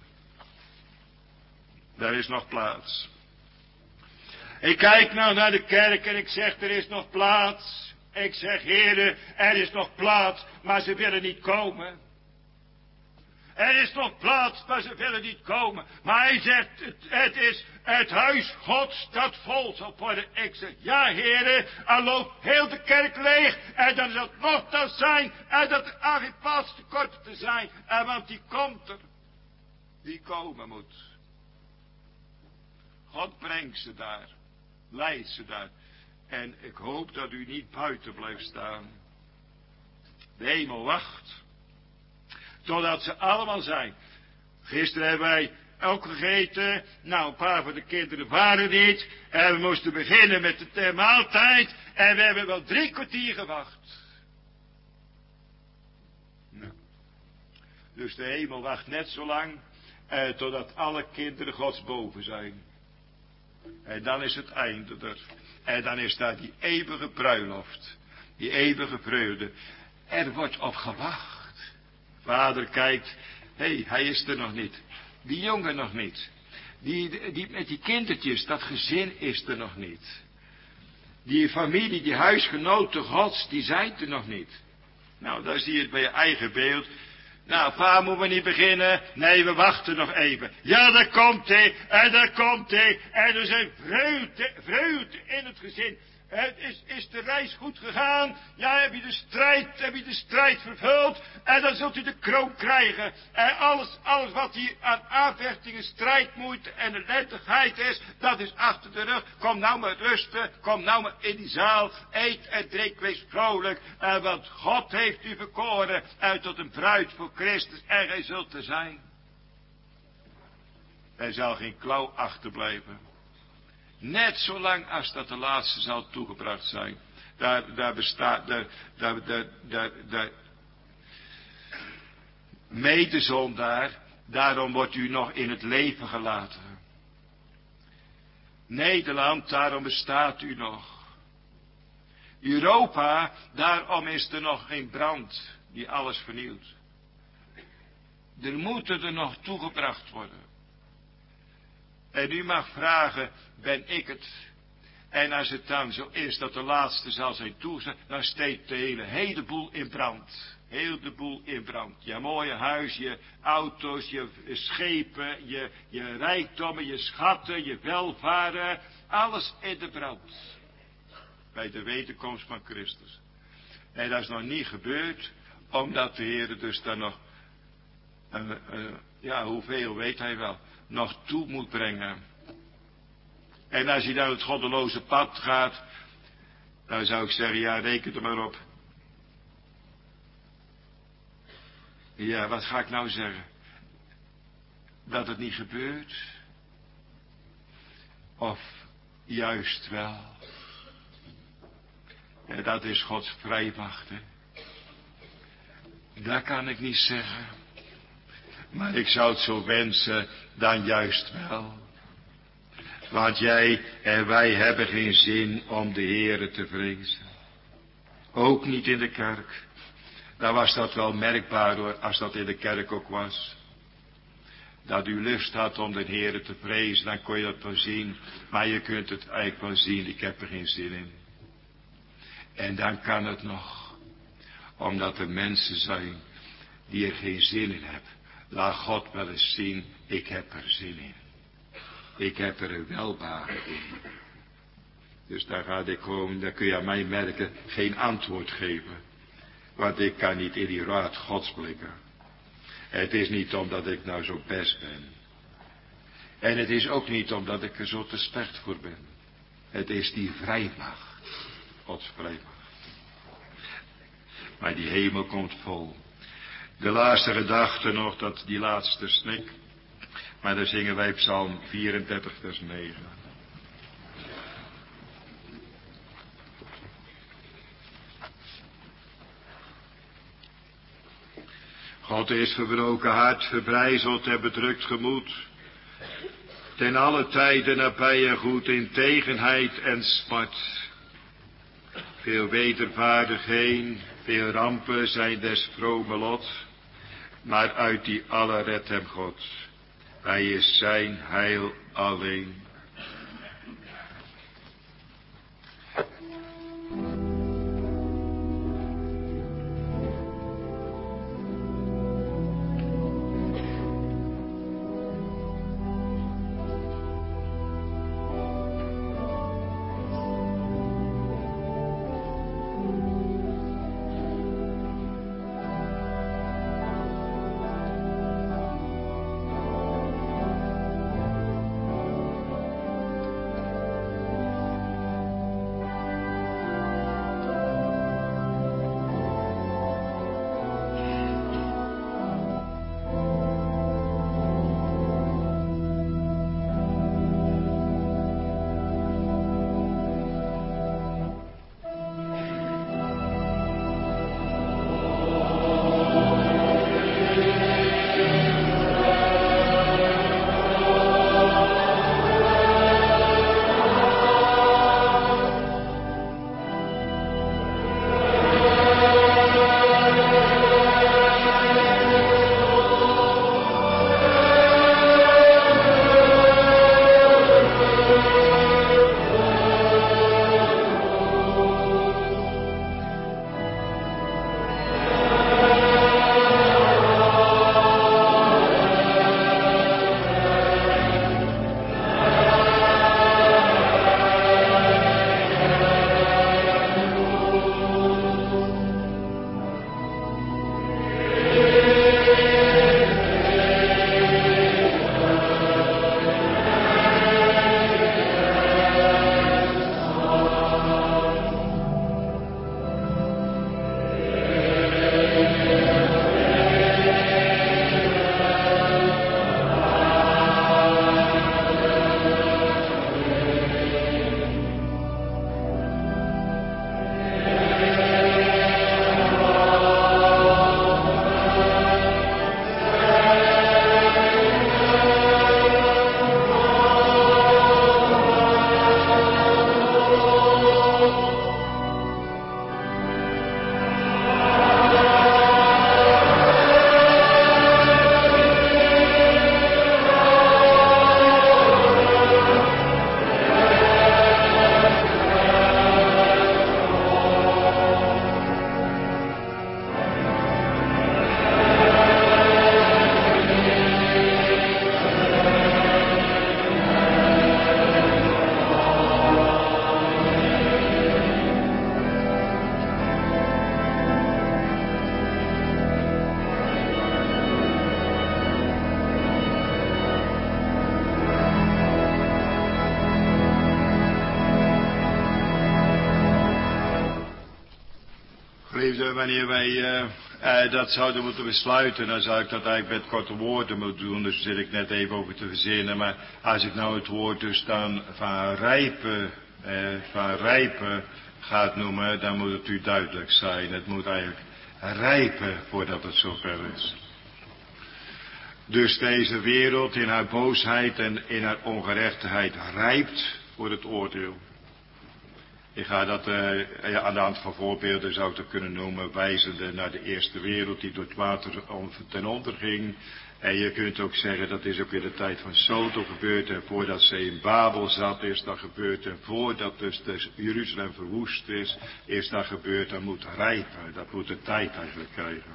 Daar is nog plaats. Ik kijk nou naar de kerk en ik zeg, er is nog plaats. Ik zeg, heren, er is nog plaats, maar ze willen niet komen. Er is nog plaats, maar ze willen niet komen. Maar hij zegt, het, het is het huis Gods dat vol zal worden. Ik zeg, ja heren, er loopt heel de kerk leeg. En dan zal het nogthans zijn. En dat er aan geen plaats tekort te zijn. En want die komt er. Die komen moet. God brengt ze daar. Leidt ze daar. En ik hoop dat u niet buiten blijft staan. De hemel wacht. Totdat ze allemaal zijn. Gisteren hebben wij ook gegeten. Nou, een paar van de kinderen waren niet. En we moesten beginnen met de maaltijd. En we hebben wel drie kwartier gewacht. Nou. Dus de hemel wacht net zo lang. Eh, totdat alle kinderen Gods boven zijn. En dan is het einde er. En dan is daar die eeuwige bruiloft. Die eeuwige vreugde. Er wordt op gewacht. Vader kijkt, hé, hey, hij is er nog niet. Die jongen nog niet. Die, die, met die kindertjes, dat gezin is er nog niet. Die familie, die huisgenoten Gods, die zijn er nog niet. Nou, daar zie je het bij je eigen beeld. Nou, pa, moeten we niet beginnen? Nee, we wachten nog even. Ja, daar komt hij, en daar komt hij. En er zijn vreugde, vreugde in het gezin. Het is, is de reis goed gegaan? Ja, heb je de strijd, heb je de strijd vervuld? En dan zult u de kroon krijgen. En alles, alles wat hier aan aanvechtingen, strijdmoeite en ellendigheid is, dat is achter de rug. Kom nou maar rusten, kom nou maar in die zaal, eet en drink, wees vrolijk. En want God heeft u verkoren uit tot een bruid voor Christus en gij zult er zijn. Er zal geen klauw achterblijven. Net zolang als dat de laatste zal toegebracht zijn. Daar, daar bestaat, daar, daar, daar, daar, daar. Medezondaar, daarom wordt u nog in het leven gelaten. Nederland, daarom bestaat u nog. Europa, daarom is er nog geen brand die alles vernielt. Er moeten er nog toegebracht worden. En u mag vragen, ben ik het? En als het dan zo is dat de laatste zal zijn toegestaan, dan steekt de hele, hele boel in brand. Heel de boel in brand. Je mooie huis, je auto's, je schepen, je, je rijkdommen, je schatten, je welvaren. Alles in de brand. Bij de wederkomst van Christus. En dat is nog niet gebeurd, omdat de Heer dus dan nog, uh, uh, ja, hoeveel weet hij wel, nog toe moet brengen. En als hij dan het goddeloze pad gaat, Dan zou ik zeggen, ja, reken er maar op. Ja, wat ga ik nou zeggen? Dat het niet gebeurt? Of juist wel? Ja, dat is Gods vrijmacht, hè. Dat kan ik niet zeggen. Maar ik zou het zo wensen, dan juist wel. Want jij en wij hebben geen zin om de Heere te vrezen. Ook niet in de kerk. Dan was dat wel merkbaar hoor, als dat in de kerk ook was. Dat u lust had om de Heere te vrezen, dan kon je dat wel zien. Maar je kunt het eigenlijk wel zien, ik heb er geen zin in. En dan kan het nog. Omdat er mensen zijn die er geen zin in hebben. Laat God wel eens zien, ik heb er zin in. Ik heb er een welbare in. Dus daar ga ik gewoon, daar kun je aan mij merken, geen antwoord geven. Want ik kan niet in die raad Gods blikken. Het is niet omdat ik nou zo best ben. En het is ook niet omdat ik er zo te slecht voor ben. Het is die vrijmacht. Gods vrijmacht. Maar die hemel komt vol. De laatste gedachte nog, dat die laatste snik. Maar dan zingen wij Psalm vierendertig vers negen. God is verbroken hart, verbrijzeld en bedrukt gemoed. Ten alle tijden nabij en goed in tegenheid en smart. Veel wedervaardigheden, veel rampen zijn des vrome lot. Maar uit die alle redt hem God. Hij is zijn heil alleen. Geliefde, wanneer wij uh, uh, dat zouden moeten besluiten, dan zou ik dat eigenlijk met korte woorden moeten doen. Dus daar zit ik net even over te verzinnen. Maar als ik nou het woord dus dan van rijpen, uh, van rijpen gaat noemen, dan moet het u duidelijk zijn. Het moet eigenlijk rijpen voordat het zover is. Dus deze wereld in haar boosheid en in haar ongerechtigheid rijpt voor het oordeel. Ik ga dat uh, ja, aan de hand van voorbeelden zou ik dat kunnen noemen, wijzende naar de eerste wereld die door het water ten onder ging. En je kunt ook zeggen dat is ook in de tijd van Sodom gebeurd en voordat ze in Babel zat is dat gebeurd en voordat dus, dus Jeruzalem verwoest is, is dat gebeurd. Dat moet rijpen, dat moet de tijd eigenlijk krijgen.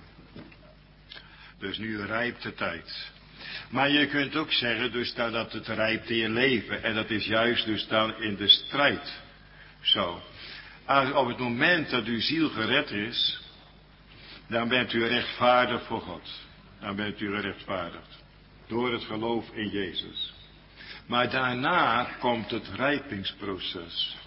Dus nu rijpt de tijd. Maar je kunt ook zeggen dus dan dat het rijpt in je leven en dat is juist dus dan in de strijd. Zo. Als op het moment dat uw ziel gered is, dan bent u rechtvaardig voor God. Dan bent u gerechtvaardigd. Door het geloof in Jezus. Maar daarna komt het rijpingsproces.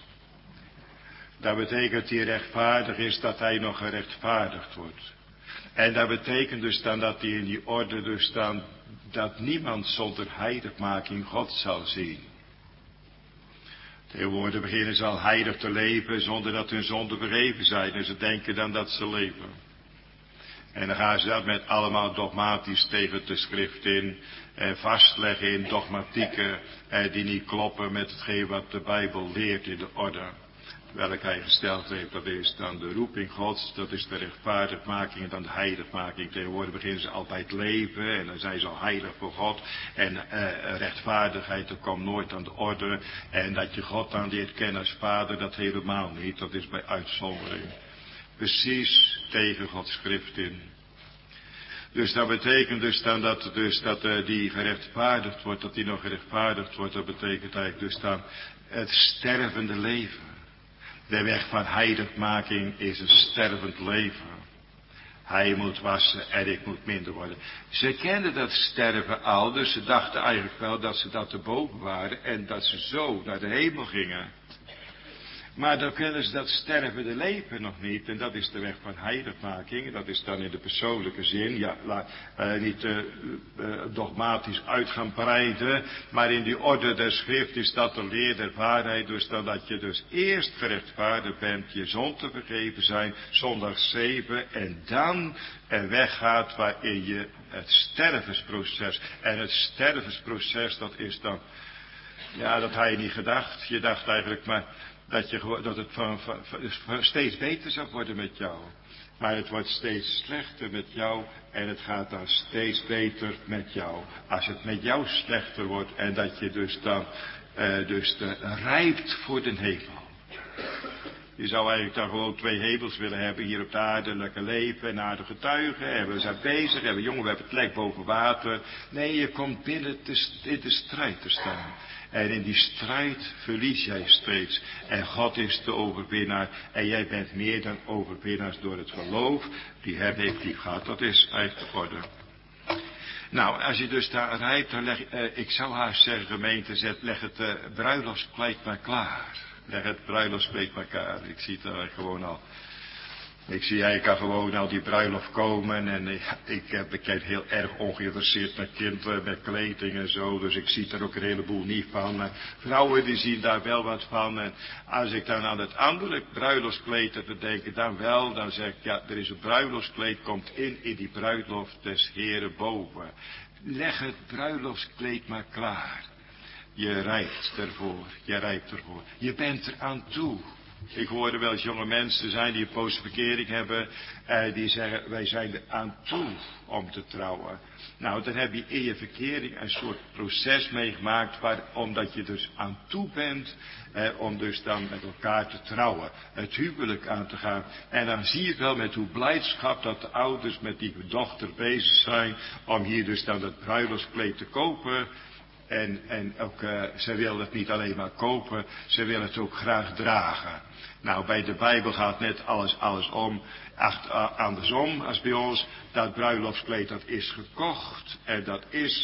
Dat betekent die rechtvaardig is dat hij nog gerechtvaardigd wordt. En dat betekent dus dan dat hij in die orde dus dan dat niemand zonder heiligmaking God zal zien. Tegenwoordig beginnen ze al heilig te leven zonder dat hun zonden vergeven zijn. En ze denken dan dat ze leven. En dan gaan ze dat met allemaal dogmatisch tegen de schrift in. En vastleggen in dogmatieken eh, die niet kloppen met hetgeen wat de Bijbel leert in de orde. Welk hij gesteld heeft, dat is dan de roeping Gods, dat is de rechtvaardigmaking en dan de heiligmaking. Tegenwoordig beginnen ze altijd leven en dan zijn ze al heilig voor God. En eh, rechtvaardigheid, dat komt nooit aan de orde. En dat je God dan leert kennen als vader, dat helemaal niet, dat is bij uitzondering. Precies tegen Gods schrift in. Dus dat betekent dus dan dat, dus dat uh, die gerechtvaardigd wordt, dat die nog gerechtvaardigd wordt, dat betekent eigenlijk dus dan het stervende leven. De weg van heiligmaking is een stervend leven. Hij moet wassen en ik moet minder worden. Ze kenden dat sterven al, dus ze dachten eigenlijk wel dat ze dat erboven waren en dat ze zo naar de hemel gingen. Maar dan kennen ze dat stervende leven nog niet. En dat is de weg van heiligmaking. Dat is dan in de persoonlijke zin. Ja, la, uh, niet uh, uh, dogmatisch uit gaan breiden. Maar in die orde der schrift is dat de leer der waarheid. Dus dan dat je dus eerst gerechtvaardigd bent. Je zonden vergeven zijn. Zondag zeven. En dan er weggaat waarin je het stervensproces. En het stervensproces dat is dan. Ja, dat had je niet gedacht. Je dacht eigenlijk maar. Dat, je, dat het van, van, van, steeds beter zou worden met jou. Maar het wordt steeds slechter met jou. En het gaat dan steeds beter met jou. Als het met jou slechter wordt. En dat je dus dan uh, dus de, rijpt voor de hemel. Je zou eigenlijk dan gewoon twee hemels willen hebben. Hier op de aarde lekker leven en aardige getuigen. En we zijn bezig. En we jongen, we hebben het lek boven water. Nee, je komt binnen te, in de strijd te staan. En in die strijd verlies jij steeds. En God is de overwinnaar. En jij bent meer dan overwinnaars door het geloof. Die hem heeft lief gehad. Dat is eigenlijk de orde. Nou, als je dus daar rijpt, dan leg uh, ik zou haast zeggen, gemeente, zet, leg het uh, bruiloftskleed maar klaar. Leg het bruiloftskleed maar klaar. Ik zie het er gewoon al. Ik zie eigenlijk al gewoon al die bruiloft komen en ik, ik ben heel erg ongeïnteresseerd met kinderen, met kleding en zo. Dus ik zie er ook een heleboel niet van. Maar vrouwen die zien daar wel wat van. En als ik dan aan het andere bruiloftskleed heb te denken, dan wel. Dan zeg ik, ja, er is een bruiloftskleed, komt in in die bruiloft des Heren boven. Leg het bruiloftskleed maar klaar. Je rijpt ervoor, je rijpt ervoor. Je bent er aan toe. Ik hoorde wel eens jonge mensen zijn die een poos verkering hebben. Eh, die zeggen, wij zijn er aan toe om te trouwen. Nou, dan heb je in je verkering een soort proces meegemaakt. Waar, omdat je dus aan toe bent. Eh, om dus dan met elkaar te trouwen. Het huwelijk aan te gaan. En dan zie je wel met hoe blijdschap dat de ouders met die dochter bezig zijn. Om hier dus dan dat bruiloftskleed te kopen. En, en ook, uh, ze willen het niet alleen maar kopen, ze willen het ook graag dragen. Nou, bij de Bijbel gaat net alles, alles om, echt, uh, andersom als bij ons. Dat bruiloftskleed, dat is gekocht en dat is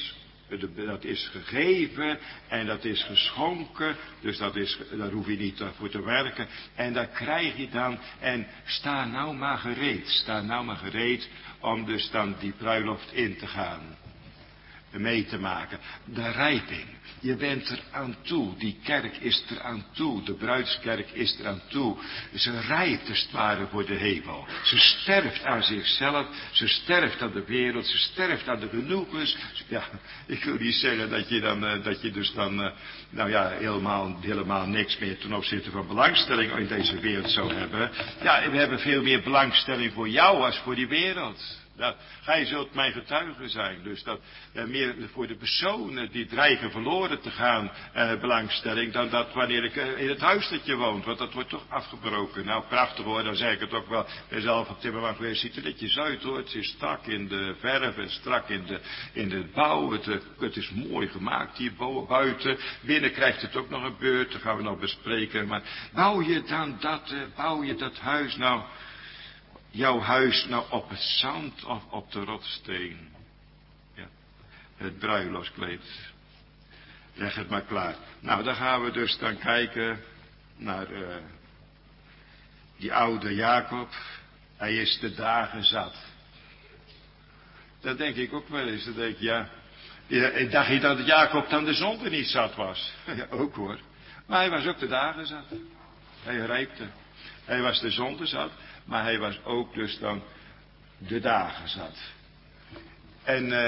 dat is gegeven en dat is geschonken. Dus dat is, daar hoef je niet voor te werken. En dat krijg je dan. En sta nou maar gereed. Sta nou maar gereed om dus dan die bruiloft in te gaan. Mee te maken. De rijping. Je bent er aan toe. Die kerk is er aan toe. De bruidskerk is er aan toe. Ze rijpt als het ware voor de hemel. Ze sterft aan zichzelf. Ze sterft aan de wereld. Ze sterft aan de genoegens. Ja, ik wil niet zeggen dat je dan, dat je dus dan, nou ja, helemaal, helemaal niks meer ten opzichte van belangstelling in deze wereld zou hebben. Ja, we hebben veel meer belangstelling voor jou als voor die wereld. Dat, gij zult mijn getuige zijn. Dus dat eh, meer voor de personen die dreigen verloren te gaan eh, belangstelling dan dat wanneer ik eh, in het huis dat je woont. Want dat wordt toch afgebroken. Nou, prachtig hoor, dan zeg ik het ook wel. Ik ben zelf van timmerman geweest. Ziet er netjes uit hoor. Het is strak in de verf en strak in de, in de bouw. Het, het is mooi gemaakt hier buiten. Binnen krijgt het ook nog een beurt. Dat gaan we nog bespreken. Maar bouw je dan dat, eh, bouw je dat huis nou... Jouw huis nou op het zand of op de rotsteen? Ja, het bruiloftskleed. Leg het maar klaar. Nou, dan gaan we dus dan kijken naar uh, die oude Jacob. Hij is de dagen zat. Dat denk ik ook wel eens. Dan denk ik, ja, ik dacht je dat Jacob dan de zonde niet zat was? Ja, ook hoor. Maar hij was ook de dagen zat. Hij rijpte. Hij was de zonde zat. Maar hij was ook dus dan de dagen zat. En uh,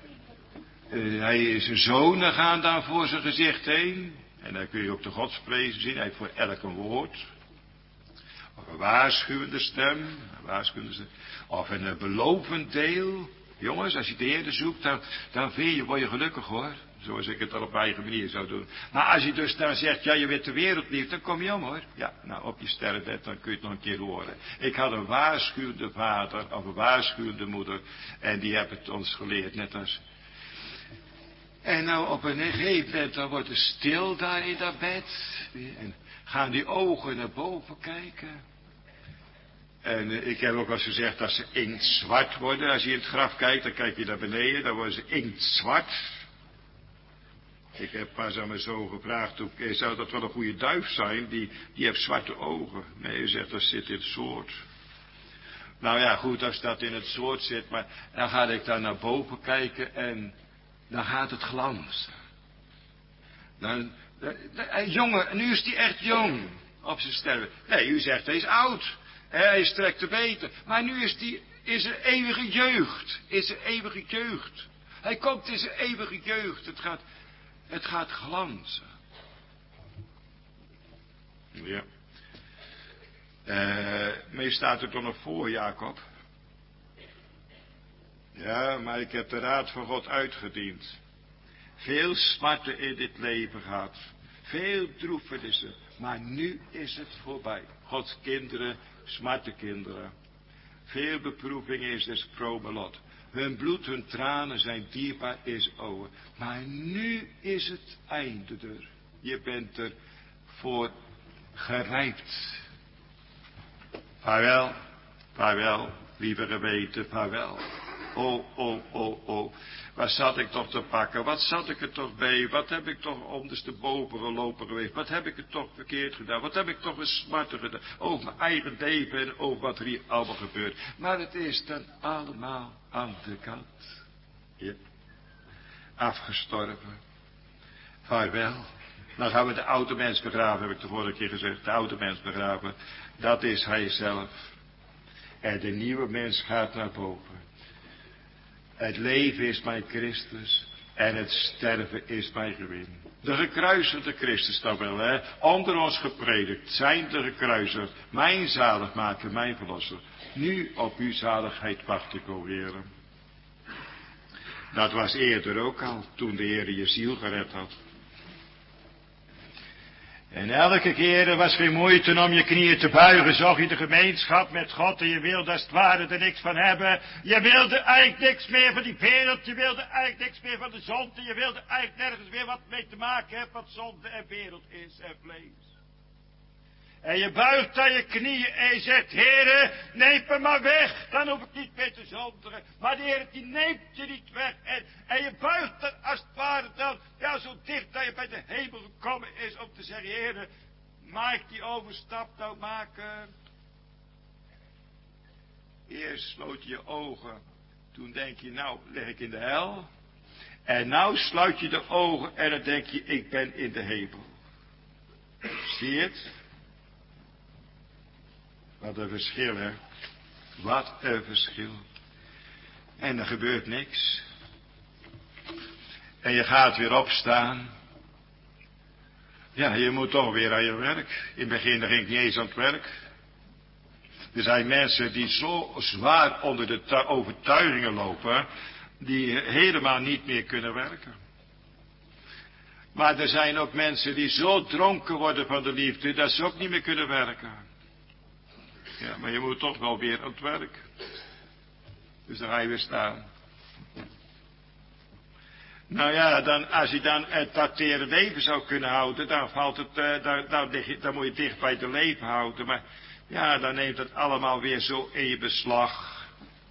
uh, hij is zijn zonen gaan dan voor zijn gezicht heen. En dan kun je ook de godsprezen zien. Hij heeft voor elk een woord. Of een waarschuwende stem. Een waarschuwende stem. Of een uh, belovend deel. Jongens, als je de Heer zoekt, dan, dan vind je, word je gelukkig hoor. Zoals ik het al op mijn eigen manier zou doen. Maar als je dus dan zegt, ja je weet de wereld lief, dan kom je om hoor. Ja, nou op je sterrenbed, dan kun je het nog een keer horen. Ik had een waarschuwende vader, of een waarschuwende moeder. En die hebben het ons geleerd, net als... En nou op een gegeven moment, dan wordt het stil daar in dat bed. En gaan die ogen naar boven kijken. En uh, ik heb ook wel eens gezegd dat ze inktzwart worden. Als je in het graf kijkt, dan kijk je naar beneden, dan worden ze inktzwart. Ik heb pas aan mijn zoon gevraagd, ook, zou dat wel een goede duif zijn? Die, die heeft zwarte ogen. Nee, hij zegt, dat zit in het soort. Nou ja, goed, als dat in het soort zit, maar dan ga ik daar naar boven kijken en dan gaat het glanzen. Dan, dan, dan, jongen, nu is hij echt jong op zijn sterven. Nee, u zegt, hij is oud. Hij strekt te beter. Maar nu is hij in zijn eeuwige jeugd. In zijn eeuwige jeugd. Hij komt in zijn eeuwige jeugd. Het gaat... Het gaat glanzen. Ja. Uh, maar je staat er toch nog voor, Jacob? Ja, maar ik heb de raad van God uitgediend. Veel smarten in dit leven gehad. Veel droefenissen. Maar nu is het voorbij. Gods kinderen, smarte kinderen. Veel beproeving is des vrome lot. Hun bloed, hun tranen zijn dierbaar is ogen. Maar nu is het einde er. Je bent er voor gerijpt. Vaarwel, vaarwel, lieve geweten, vaarwel. Oh, oh, oh, oh. Wat zat ik toch te pakken? Wat zat ik er toch bij? Wat heb ik toch ondersteboven gelopen geweest? Wat heb ik er toch verkeerd gedaan? Wat heb ik toch een smarten gedaan? Over mijn eigen leven en over wat er hier allemaal gebeurt. Maar het is dan allemaal aan de kant. Ja. Afgestorven. Vaarwel. Dan gaan we de oude mens begraven, heb ik de vorige keer gezegd. De oude mens begraven. Dat is hij zelf. En de nieuwe mens gaat naar boven. Het leven is mijn Christus en het sterven is mijn gewin. De gekruisigde Christus dan wel, hè. Onder ons gepredikt, zijn de gekruisigd. Mijn zaligmaker, mijn verlosser. Nu op uw zaligheid wacht ik, o Heere. Dat was eerder ook al, toen de Heer je ziel gered had. En elke keer was geen moeite om je knieën te buigen. Zocht je de gemeenschap met God en je wilde als het ware er niks van hebben. Je wilde eigenlijk niks meer van die wereld. Je wilde eigenlijk niks meer van de zonde. Je wilde eigenlijk nergens meer wat mee te maken hebben wat zonde en wereld is en vlees. En je buigt aan je knieën en je zegt, Heere, neem me maar weg. Dan hoef ik niet meer te zondigen. Maar de Heer, die neemt je niet weg. En, en je buigt dan als het ware dan, ja, zo dicht dat je bij de hemel gekomen is om te zeggen, Heere, mag ik die overstap nou maken? Eerst sloot je je ogen. Toen denk je, nou lig ik in de hel. En nou sluit je de ogen en dan denk je, ik ben in de hemel. Zie je het? Wat een verschil, hè? Wat een verschil. En er gebeurt niks. En je gaat weer opstaan. Ja, je moet toch weer aan je werk. In het begin ging ik niet eens aan het werk. Er zijn mensen die zo zwaar onder de overtuigingen lopen, die helemaal niet meer kunnen werken. Maar er zijn ook mensen die zo dronken worden van de liefde, dat ze ook niet meer kunnen werken. Ja, maar je moet toch wel weer aan het werk. Dus dan ga je weer staan. Nou ja, dan, als je dan het dat tere leven zou kunnen houden, dan valt het, uh, dan, dan, dan moet je dicht bij het leven houden. Maar ja, dan neemt het allemaal weer zo in je beslag.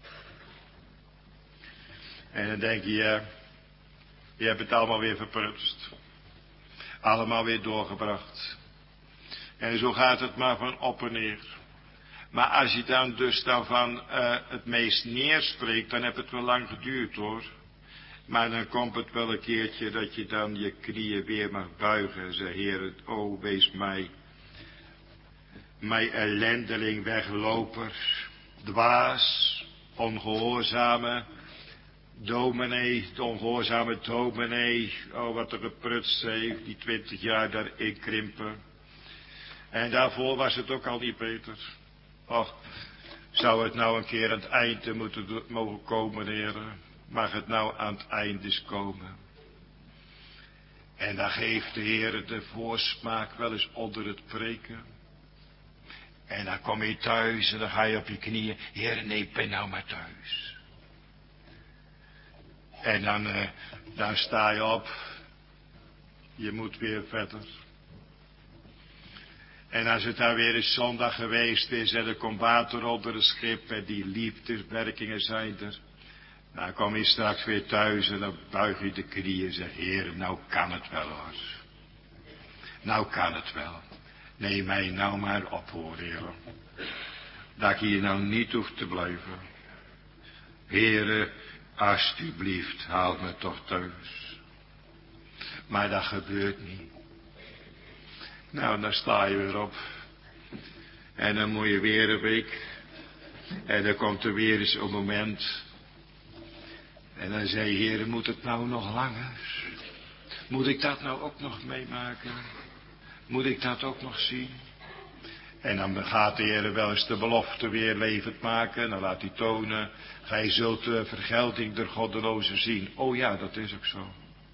En dan denk je, uh, je hebt het allemaal weer verprutst. Allemaal weer doorgebracht. En zo gaat het maar van op en neer. Maar als je dan dus dan van uh, het meest neerspreekt, dan heb het wel lang geduurd hoor. Maar dan komt het wel een keertje dat je dan je knieën weer mag buigen en zeggen, Heer, oh wees mij, mij ellendeling, wegloper, dwaas, ongehoorzame dominee, de ongehoorzame dominee, oh wat er geprutst heeft, die twintig jaar daarin krimpen. En daarvoor was het ook al niet beter. Och, zou het nou een keer aan het einde moeten mogen komen, heren? Mag het nou aan het eind eens komen? En dan geeft de Heer de voorsmaak wel eens onder het preken. En dan kom je thuis en dan ga je op je knieën. Heer, nee, ben nou maar thuis. En dan, uh, dan sta je op. Je moet weer verder. En als het daar weer eens zondag geweest is en er komt water onder het schip en die liefdeswerkingen zijn er. Dan kom je straks weer thuis en dan buig je de knieën en zeg, Heer, nou kan het wel hoor. Nou kan het wel. Neem mij nou maar op hoor, Heer. Dat ik hier nou niet hoef te blijven. Heere, alsjeblieft, haal me toch thuis. Maar dat gebeurt niet. Nou, dan sta je weer op. En dan moet je weer een week. En dan komt er weer eens een moment. En dan zei je, Heer, moet het nou nog langer? Moet ik dat nou ook nog meemaken? Moet ik dat ook nog zien? En dan gaat de Heer wel eens de belofte weer levend maken. En dan laat hij tonen. Gij zult de vergelding der goddelozen zien. Oh ja, dat is ook zo.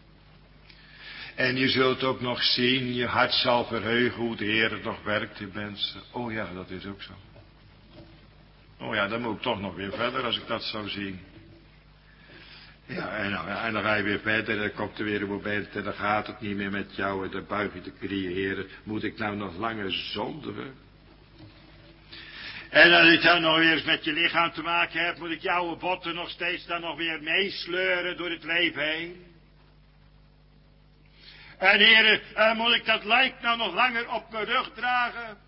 En je zult ook nog zien, je hart zal verheugen hoe de Heer het nog werkt in mensen. Oh ja, dat is ook zo. Oh ja, dan moet ik toch nog weer verder als ik dat zou zien. Ja, en, nou, en dan ga je weer verder en dan komt er weer een moment en dan gaat het niet meer met jou en dan buig je de knieën, Heer. Moet ik nou nog langer zondigen? En als ik dan nog weer eens met je lichaam te maken heb, moet ik jouw botten nog steeds dan nog weer meesleuren door het leven heen? En heren, uh, moet ik dat lijk nou nog langer op mijn rug dragen?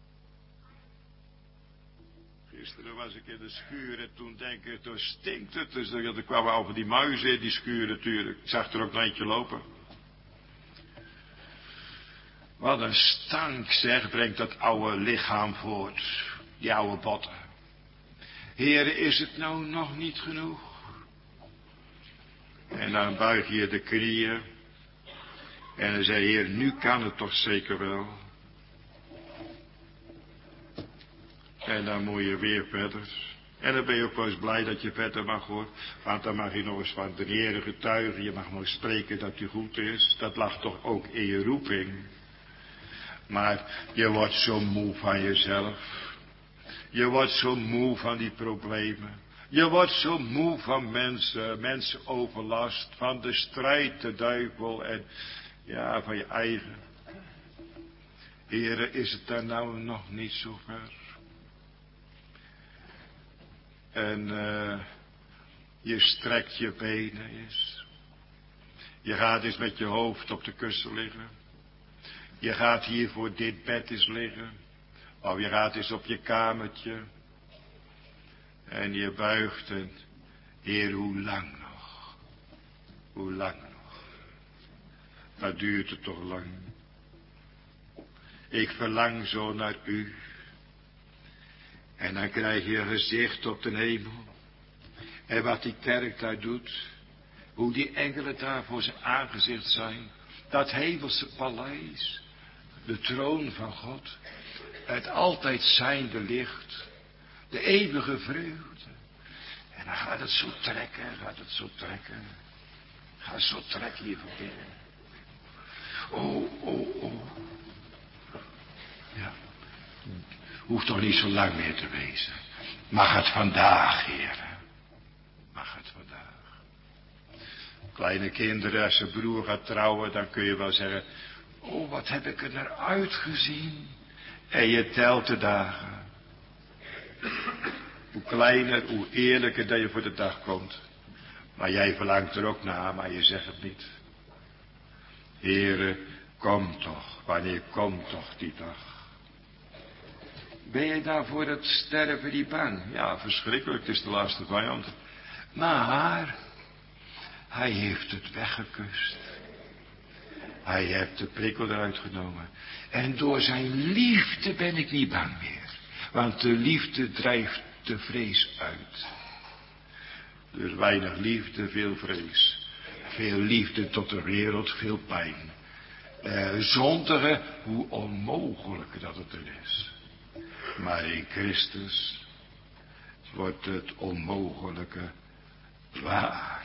Gisteren was ik in de schuur en toen denk ik, toen stinkt het. Dus er kwamen over die muizen in die schuur natuurlijk. Ik zag er ook een eentje lopen. Wat een stank zeg, brengt dat oude lichaam voort. Die oude botten. Heren, is het nou nog niet genoeg? En dan buig je de knieën. En dan zei Heer, nu kan het toch zeker wel. En dan moet je weer verder. En dan ben je ook wel eens blij dat je verder mag hoor. Want dan mag je nog eens van de Heer getuigen. Je mag nog eens spreken dat hij goed is. Dat lag toch ook in je roeping. Maar je wordt zo moe van jezelf. Je wordt zo moe van die problemen. Je wordt zo moe van mensen. Mensenoverlast. Van de strijd, de duivel en... ja, van je eigen. Heere, is het daar nou nog niet zo ver? En uh, je strekt je benen eens. Je gaat eens met je hoofd op de kussen liggen. Je gaat hier voor dit bed eens liggen. Of je gaat eens op je kamertje. En je buigt en, Heer, hoe lang nog? Hoe lang nog? Dat duurt het toch lang. Ik verlang zo naar u. En dan krijg je een gezicht op de hemel. En wat die kerk daar doet. Hoe die engelen daar voor zijn aangezicht zijn. Dat hemelse paleis. De troon van God. Het altijd zijnde licht. De eeuwige vreugde. En dan gaat het zo trekken. Gaat het zo trekken. Gaat zo trekken hier van binnen. Oh, oh, oh. Ja. Hoeft toch niet zo lang meer te wezen. Mag het vandaag, heren. Mag het vandaag. Kleine kinderen, als zijn broer gaat trouwen, dan kun je wel zeggen, oh, wat heb ik er naar uitgezien. En je telt de dagen. Hoe kleiner, hoe eerlijker dat je voor de dag komt. Maar jij verlangt er ook naar, maar je zegt het niet. Heere, kom toch. Wanneer komt toch die dag? Ben je daar voor het sterven niet bang? Ja, verschrikkelijk, het is de laatste vijand. Maar, hij heeft het weggekust. Hij heeft de prikkel eruit genomen. En door zijn liefde ben ik niet bang meer. Want de liefde drijft de vrees uit. Dus weinig liefde, veel vrees. Veel liefde tot de wereld, veel pijn. Uh, zondigen, hoe onmogelijk dat het er is. Maar in Christus wordt het onmogelijke waar.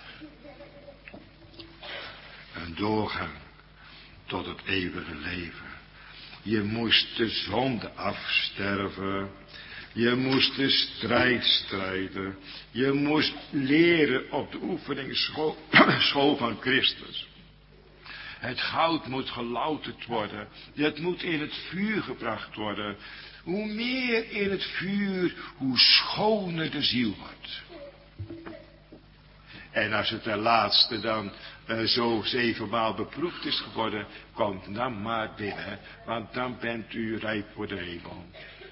Een doorgang tot het eeuwige leven. Je moest de zonde afsterven. Je moest de strijd strijden. Je moest leren op de oefeningsschool school van Christus. Het goud moet gelouterd worden. Het moet in het vuur gebracht worden. Hoe meer in het vuur, hoe schoner de ziel wordt. En als het ten laatste dan uh, zo zevenmaal beproefd is geworden, komt dan maar binnen, want dan bent u rijp voor de hemel.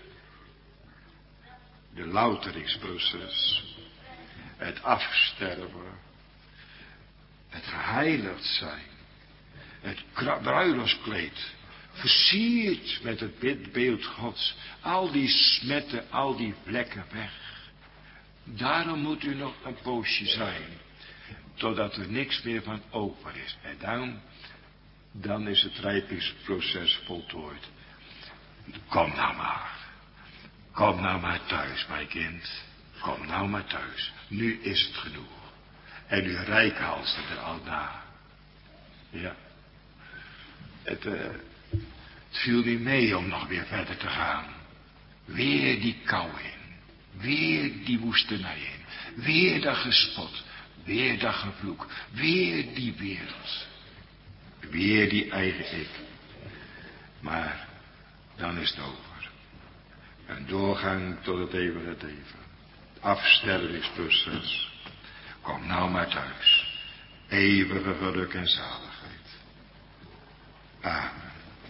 De louteringsproces, het afsterven, het geheiligd zijn, het bruiloftskleed, versierd met het bidbeeld Gods, al die smetten, al die vlekken weg. Daarom moet u nog een poosje zijn, totdat er niks meer van over is. En dan, dan is het rijpingsproces voltooid. Kom nou maar. Kom nou maar thuis, mijn kind. Kom nou maar thuis. Nu is het genoeg. En u reikhalste er al na. Ja. Het, uh, het viel niet mee om nog weer verder te gaan. Weer die kou in. Weer die woestenij in. Weer dat gespot. Weer dat gevloek. Weer die wereld. Weer die eigen ik. Maar dan is het over. Een doorgang tot het eeuwige leven. Afstervingsproces. Kom nou maar thuis. Eeuwige geluk en zaligheid. Amen.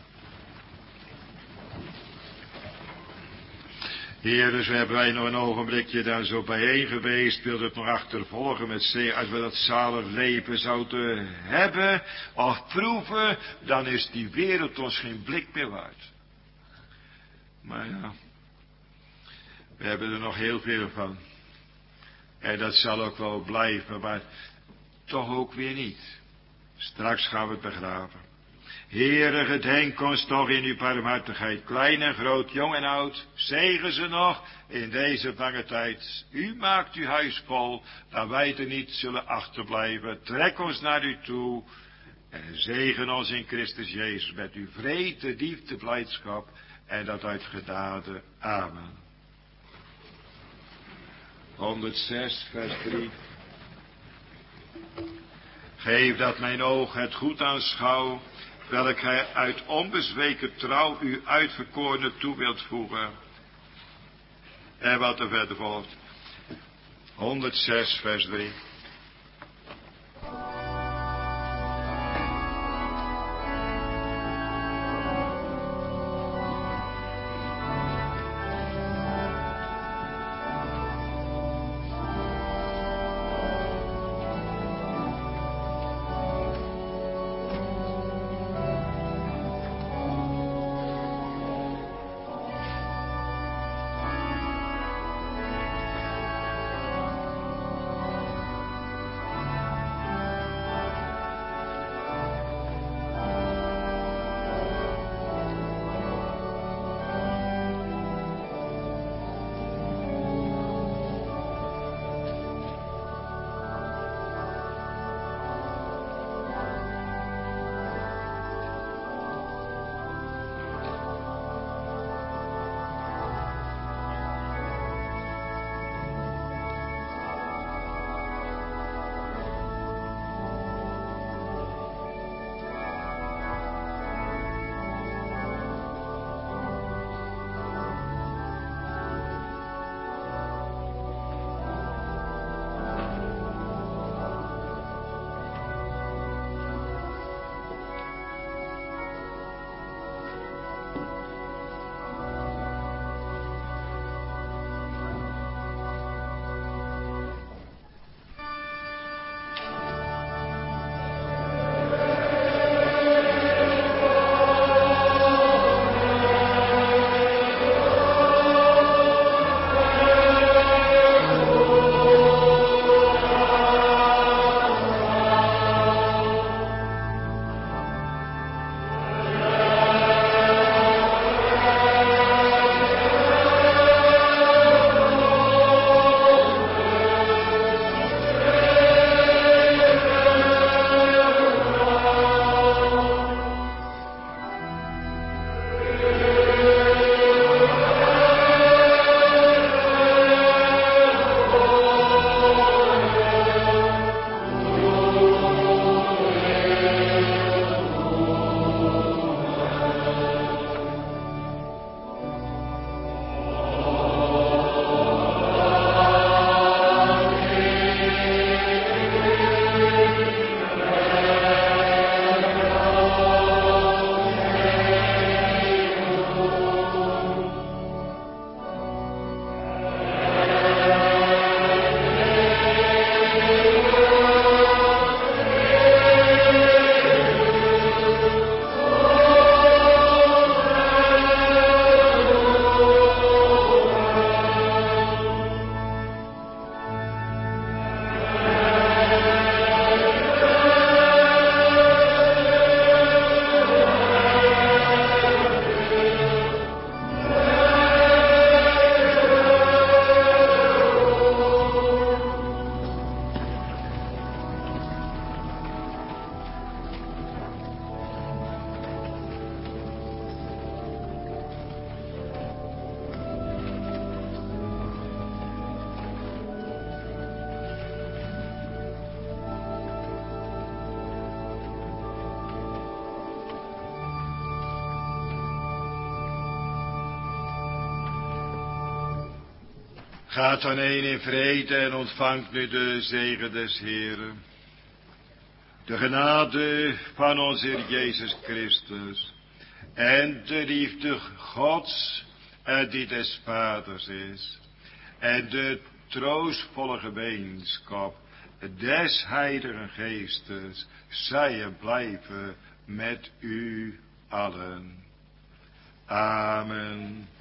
Heer, dus we hebben wij nog een ogenblikje daar zo bijeen geweest, wil het nog achtervolgen met zee. Als we dat zalig leven zouden hebben of proeven, dan is die wereld ons geen blik meer waard. Maar ja, we hebben er nog heel veel van. En dat zal ook wel blijven, maar toch ook weer niet. Straks gaan we het begraven. Heere, gedenk ons toch in uw barmhartigheid, klein en groot, jong en oud, zegen ze nog in deze bange tijd. U maakt uw huis vol, dat wij er niet zullen achterblijven. Trek ons naar u toe en zegen ons in Christus Jezus met uw vrede, liefde, blijdschap en dat uit genade. Amen. honderdzes, vers drie. Geef dat mijn oog het goed aanschouw welk gij uit onbezweken trouw uw uitverkorene toe wilt voegen. En wat er verder volgt. honderdzes vers drie. Gaat dan heen in vrede en ontvangt nu de zegen des Heeren. De genade van onze Heer Jezus Christus. En de liefde Gods en die des Vaders is. En de troostvolle gemeenschap des Heiligen Geestes. Zij en blijven met u allen. Amen.